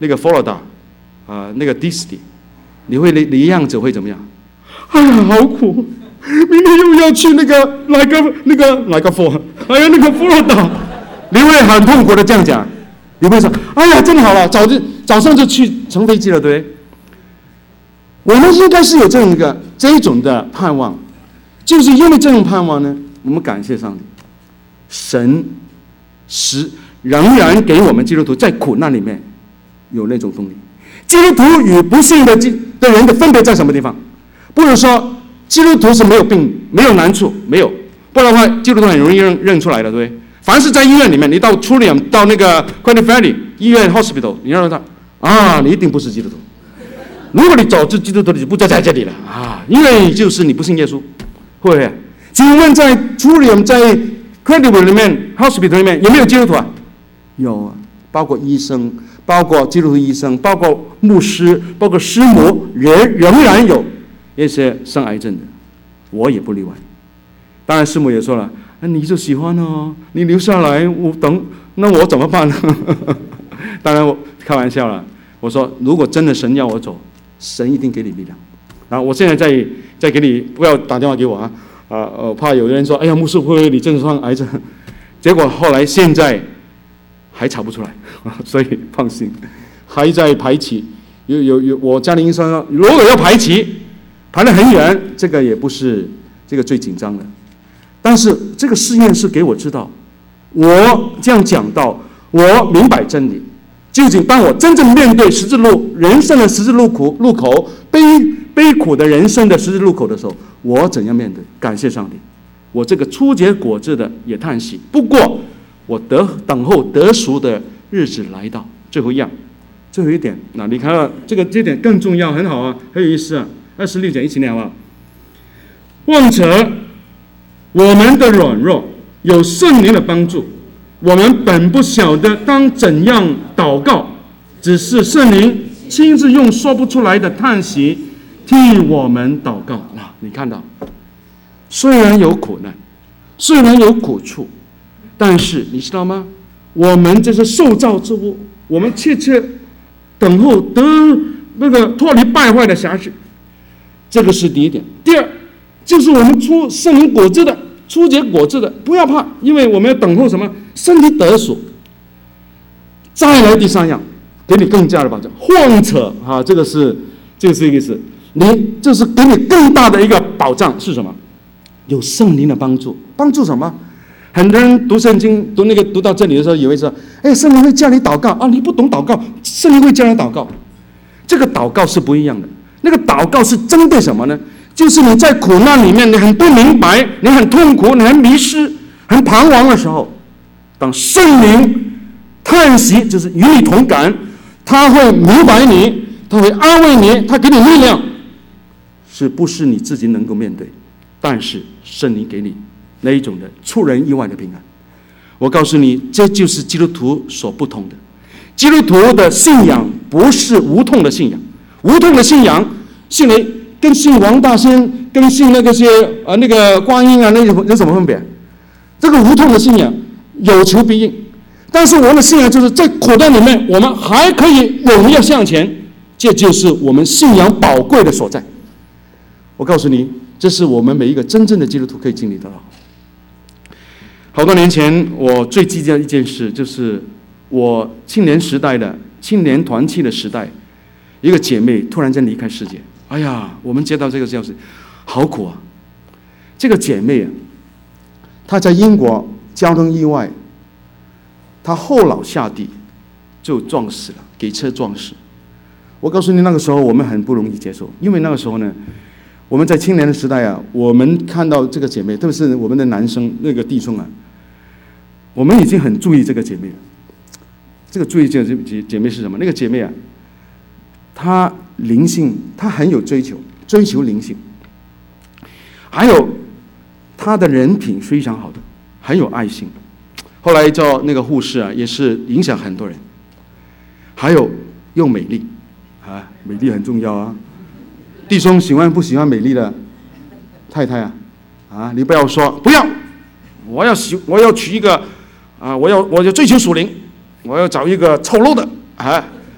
那个佛罗达那个迪士尼，你样子会怎么样？哎呀，好苦！明天又要去那个哪个佛，还有那个佛罗达，你会很痛苦的这样讲。你会说：哎呀，真好了，早上就去乘飞机了，对不对？我们应该是有这种的盼望，就是因为这种盼望呢，我们感谢上帝，神仍然给我们基督徒在苦难里面有那种动力。基督徒与不信的人的分别在什么地方？不是说基督徒是没有病、没有难处，没有，不然的话，基督徒很容易认出来的，对不对？凡是在医院里面，你到Trillium到那个 Queen Valley 医院 Hospital， 你让他你一定不是基督徒。如果你早知基督徒，你就不在这里了因为就是你不信耶稣，会不会？请问在Trillium在 Queen Valley 里面 Hospital 里面有没有基督徒啊？有啊，包括医生，包括基督徒医生，包括牧师，包括师母，仍然有一些生癌症的，我也不例外。当然师母也说了，你就喜欢你留下来，那我怎么办呢？当然我开玩笑了，我说如果真的神要我走，神一定给你力量。然后我现在再给你，不要打电话给我怕有人说，哎呀，牧师会不会你真的患癌症？结果后来现在还查不出来，所以放心，还在排期。有我家庭医生说，如果要排期，排得很远，这个也不是这个最紧张的。但是这个试验是给我知道，我这样讲到，我明白真理。究竟当我真正面对人生的十字路口，悲苦的人生的十字路口的时候，我怎样面对？感谢上帝，我这个初结果子的也叹息。不过我等候得赎的日子来到。最后一点，那你看到这点更重要，很好啊，很有意思啊。26节一起念好不好？况且我们的软弱有圣灵的帮助，我们本不晓得当怎样祷告，只是圣灵亲自用说不出来的叹息替我们祷告。你看到，虽然有苦难，虽然有苦处，但是你知道吗？我们这是受造之物，我们切等候得那个脱离败坏的辖制，这个是第一点。第二，就是我们出圣灵果子的、初结果子的，不要怕，因为我们要等候什么？身体得赎。再来第三样，给你更加的保障。况且这个是一个意思，就是给你更大的一个保障是什么？有圣灵的帮助。帮助什么？很多人读圣经读到这里的时候，以为说，圣灵会叫你祷告你不懂祷告，圣灵会叫你祷告。这个祷告是不一样的。那个祷告是针对什么呢？就是你在苦难里面，你很不明白，你很痛苦，你很迷失，很彷徨的时候，当圣灵叹息，就是与你同感，他会明白你，他会安慰你，他给你力量，是不是你自己能够面对？但是圣灵给你那一种的出人意外的平安。我告诉你，这就是基督徒所不同的。基督徒的信仰不是无痛的信仰，无痛的信仰信了跟信王大仙跟信那个观音那有什么分别？这个无痛的信仰有求必应，但是我们的信仰就是在苦难里面，我们还可以勇要向前，这就是我们信仰宝贵的所在。我告诉你，这是我们每一个真正的基督徒可以经历得到。好多年前，我最记得一件事，就是我青年团契的时代，一个姐妹突然间离开世界。哎呀，我们接到这个消息，好苦啊！这个姐妹她在英国交通意外，她后脑下地就撞死了，给车撞死。我告诉你，那个时候我们很不容易接受，因为那个时候呢，我们在青年的时代我们看到这个姐妹，特别是我们的男生那个弟兄我们已经很注意这个姐妹了。这个注意这个姐妹是什么？那个姐妹她灵性，她很有追求灵性，还有她的人品非常好的，很有爱心。后来做那个护士也是影响很多人。还有又美丽美丽很重要弟兄喜欢不喜欢美丽的太太你不要说不要，我要娶一个我要追求属灵，我要找一个丑陋的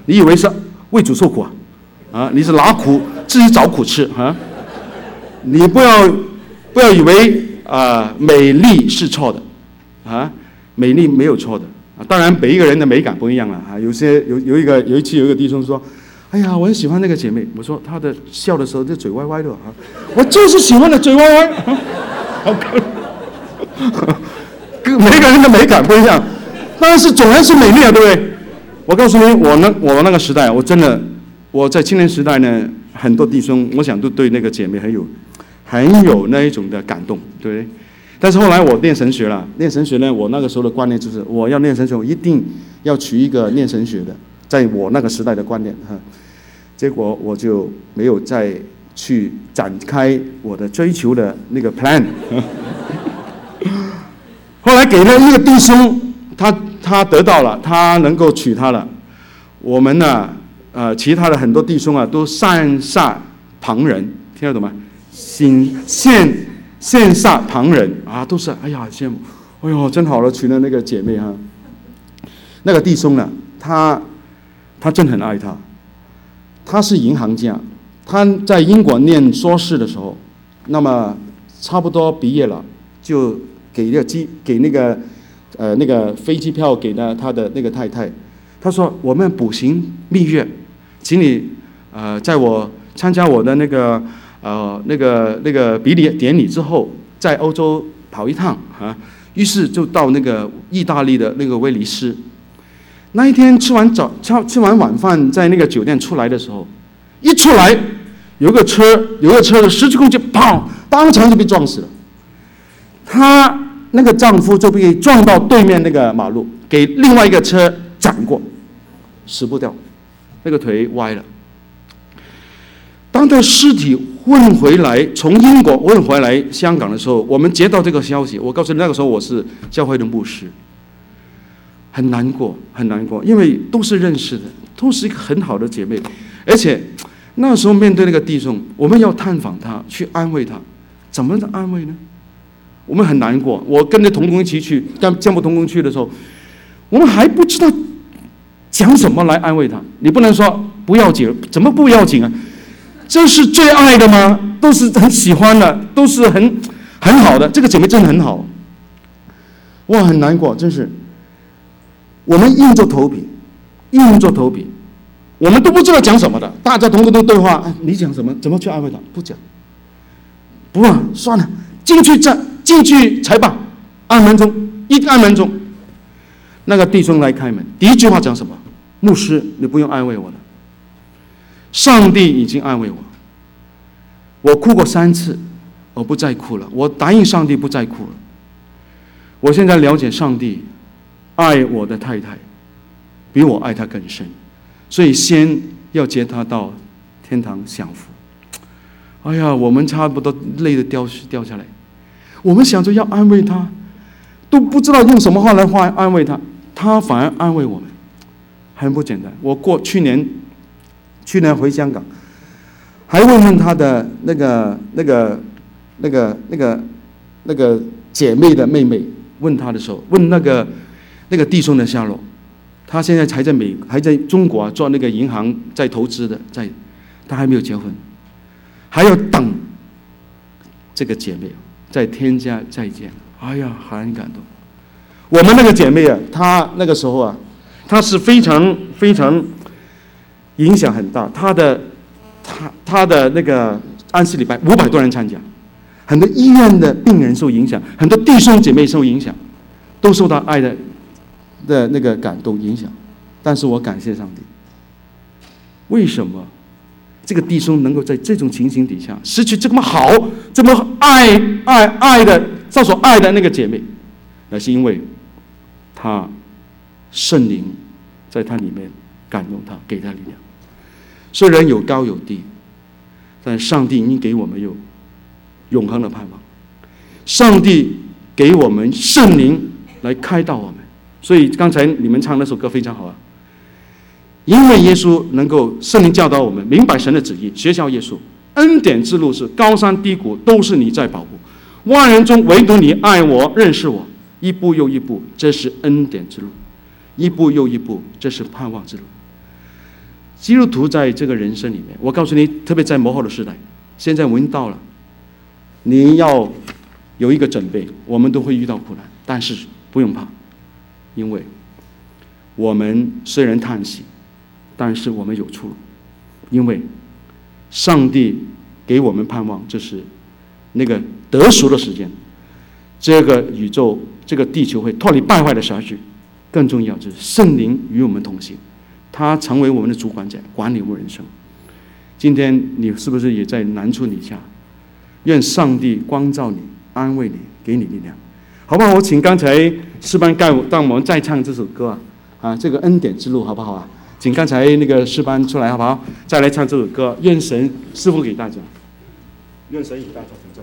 你以为是为主受苦啊？你是拿苦自己找苦吃啊？你不要以为美丽是错的啊，美丽没有错的啊。当然每一个人的美感不一样了啊。有一次有一个弟兄说：“哎呀，我很喜欢那个姐妹。”我说：“她的笑的时候就嘴歪歪的啊。”我就是喜欢的嘴歪歪。好可每个人的美感不一样，但是总然是美丽啊，对不对？我告诉你，我那个时代，我在青年时代呢，很多弟兄，我想都对那个姐妹很有那一种的感动，对不对？但是后来我练神学了，练神学呢，我那个时候的观念就是，我要练神学，我一定要娶一个练神学的，在我那个时代的观念哈。结果我就没有再去展开我的追求的那个 plan。后来给了一个弟兄，他得到了，他能够娶她了。我们呢，其他的很多弟兄啊，都羡煞旁人，听得懂吗？羡煞旁人啊，都是哎呀羡慕，哎呦真好了，娶了那个姐妹哈。那个弟兄呢，他真很爱她，他是银行家，他在英国念硕士的时候，那么差不多毕业了，就给那个飞机票给了他的那个太太。他说：“我们补行蜜月，请你在我参加我的那个毕业典礼之后，在欧洲跑一趟啊。”于是就到那个意大利的那个威尼斯。那一天吃完晚饭，在那个酒店出来的时候，一出来有个车的司机公就砰，当场就被撞死了。她那个丈夫就被撞到对面那个马路，给另外一个车斩过，死不掉，那个腿歪了。当他尸体从英国运回来香港的时候，我们接到这个消息。我告诉你，那个时候我是教会的牧师，很难过，因为都是认识的，都是一个很好的姐妹，而且那时候面对那个弟兄，我们要探访他，去安慰他，怎么安慰呢？我们很难过。我跟着同工一起去，江部同工去的时候，我们还不知道讲什么来安慰他。你不能说不要紧，怎么不要紧啊？这是最爱的吗？都是很喜欢的，都是很好的。这个姐妹真的很好，哇，很难过，真是。我们硬着头皮，我们都不知道讲什么的。大家同工的对话，你讲什么？怎么去安慰他？不讲，不啊，算了，进去才罢。按门钟，一按门钟，那个弟兄来开门，第一句话讲什么？牧师，你不用安慰我了。上帝已经安慰我，我哭过3次，我不再哭了。我答应上帝不再哭了。我现在了解上帝爱我的太太，比我爱她更深，所以先要接她到天堂享福。哎呀，我们差不多泪的掉下来。我们想着要安慰她，都不知道用什么话来安慰她，她反而安慰我们，很不简单。我去年回香港，还问他的那个姐妹的妹妹，问他的时候，问那个弟兄的下落。他现在还在中国做那个银行在投资的，他还没有结婚，还要等这个姐妹在天家再见。哎呀，很感动。我们那个姐妹啊，她那个时候啊，她是非常非常影响很大。她的那个安息礼拜500多人参加，很多医院的病人受影响，很多弟兄姐妹受影响，都受到爱的那个感动影响。但是我感谢上帝，为什么这个弟兄能够在这种情形底下失去这么好、这么爱的他所爱的那个姐妹？那是因为他圣灵在他里面感动他，给他力量。虽然有高有低，但上帝已经给我们有永恒的盼望。上帝给我们圣灵来开导我们。所以刚才你们唱那首歌非常好啊，因为耶稣能够圣灵教导我们明白神的旨意，学效耶稣。恩典之路是高山低谷，都是你在保护。万人中唯独你爱我，认识我，一步又一步，这是恩典之路；一步又一步，这是盼望之路。 基督徒在这个人生里面，我告诉你，特别在末后的时代，现在我们到了，你要有一个准备，我们都会遇到苦难，但是不用怕，因为我们虽然叹息，但是我们有出路，因为上帝给我们盼望，这是那个得赎的时间，这个宇宙，这个地球会脱离败坏的辖制，更重要就是圣灵与我们同行，他成为我们的主管者，管理我们人生。今天你是不是也在难处底下？愿上帝光照你，安慰你，给你力量，好不好？我请刚才诗班带我们再唱这首歌这个恩典之路，好不好啊？请刚才那个诗班出来，好不好？再来唱这首歌，愿神赐福给大家，愿神与大家同在。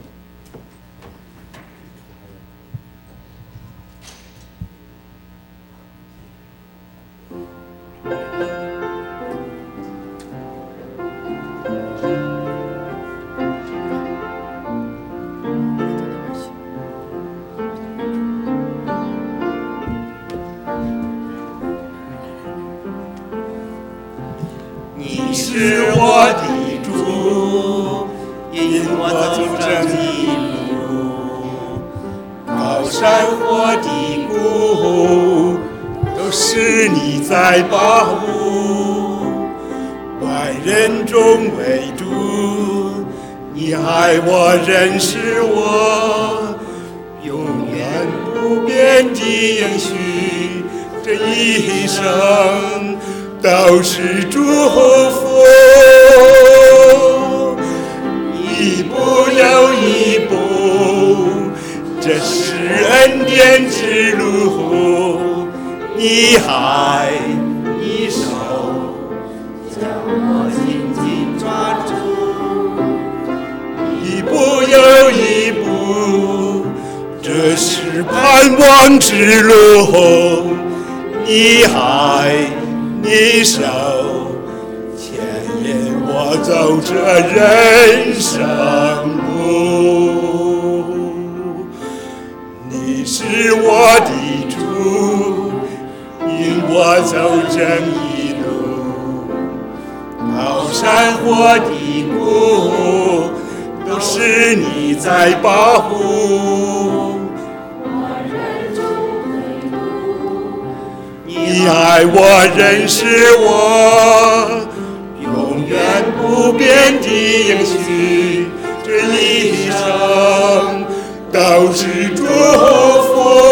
你是我的主，引我走正义路，高山或低谷，都是你在保护。万人中为主，你爱我，认识我，永远不变的应许，这一生都是祝福，一步又一步，这是恩典之路。你爱，你手将我紧紧抓住，一步又一步，这是盼望之路。你爱，你手牵引我走这人生路，你是我的主，引我走正义路，高山或低谷，都是你在保护。你爱我，认识我，永远不变的应许，这一生都是祝福，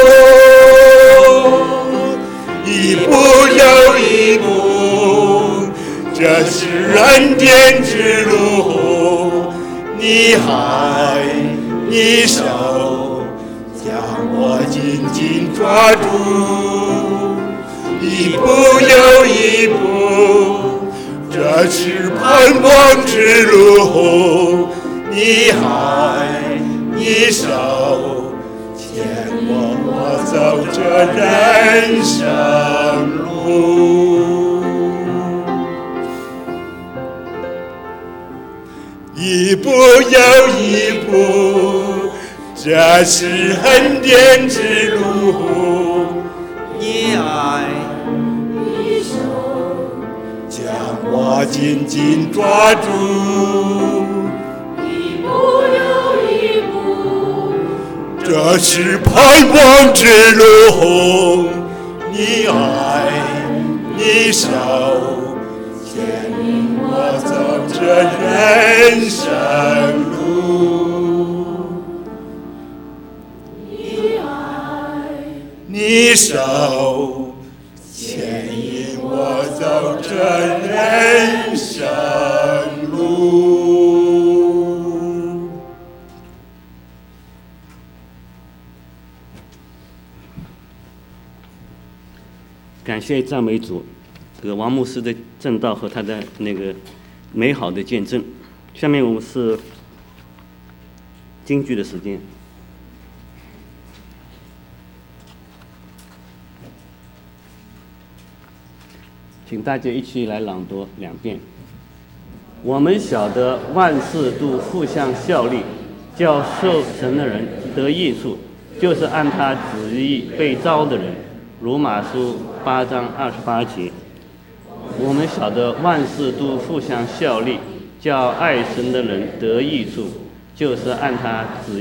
一步又一步，这是恩典之路。你爱，你手将我紧紧抓住，一步又一步，这是盼望之路。你爱，你手牵我走这人生路，一步又一步，这是恩典之路。你爱，你手将我紧紧抓住，一步又一步，这是盼望之路。你爱，你手牵引我走这人生路，你手牵引我走这人生路。 感谢赞美主，这个王牧师的正道和他的那个美好的见证。下面我们是京剧的时间。请大家一起来朗读2遍。我们晓得万事都互相效力，叫受神的人得益处，就是按他旨意被召的人。罗马书8章28节。 我们晓得万事都互相效力，叫爱神的人得益处，就是按他旨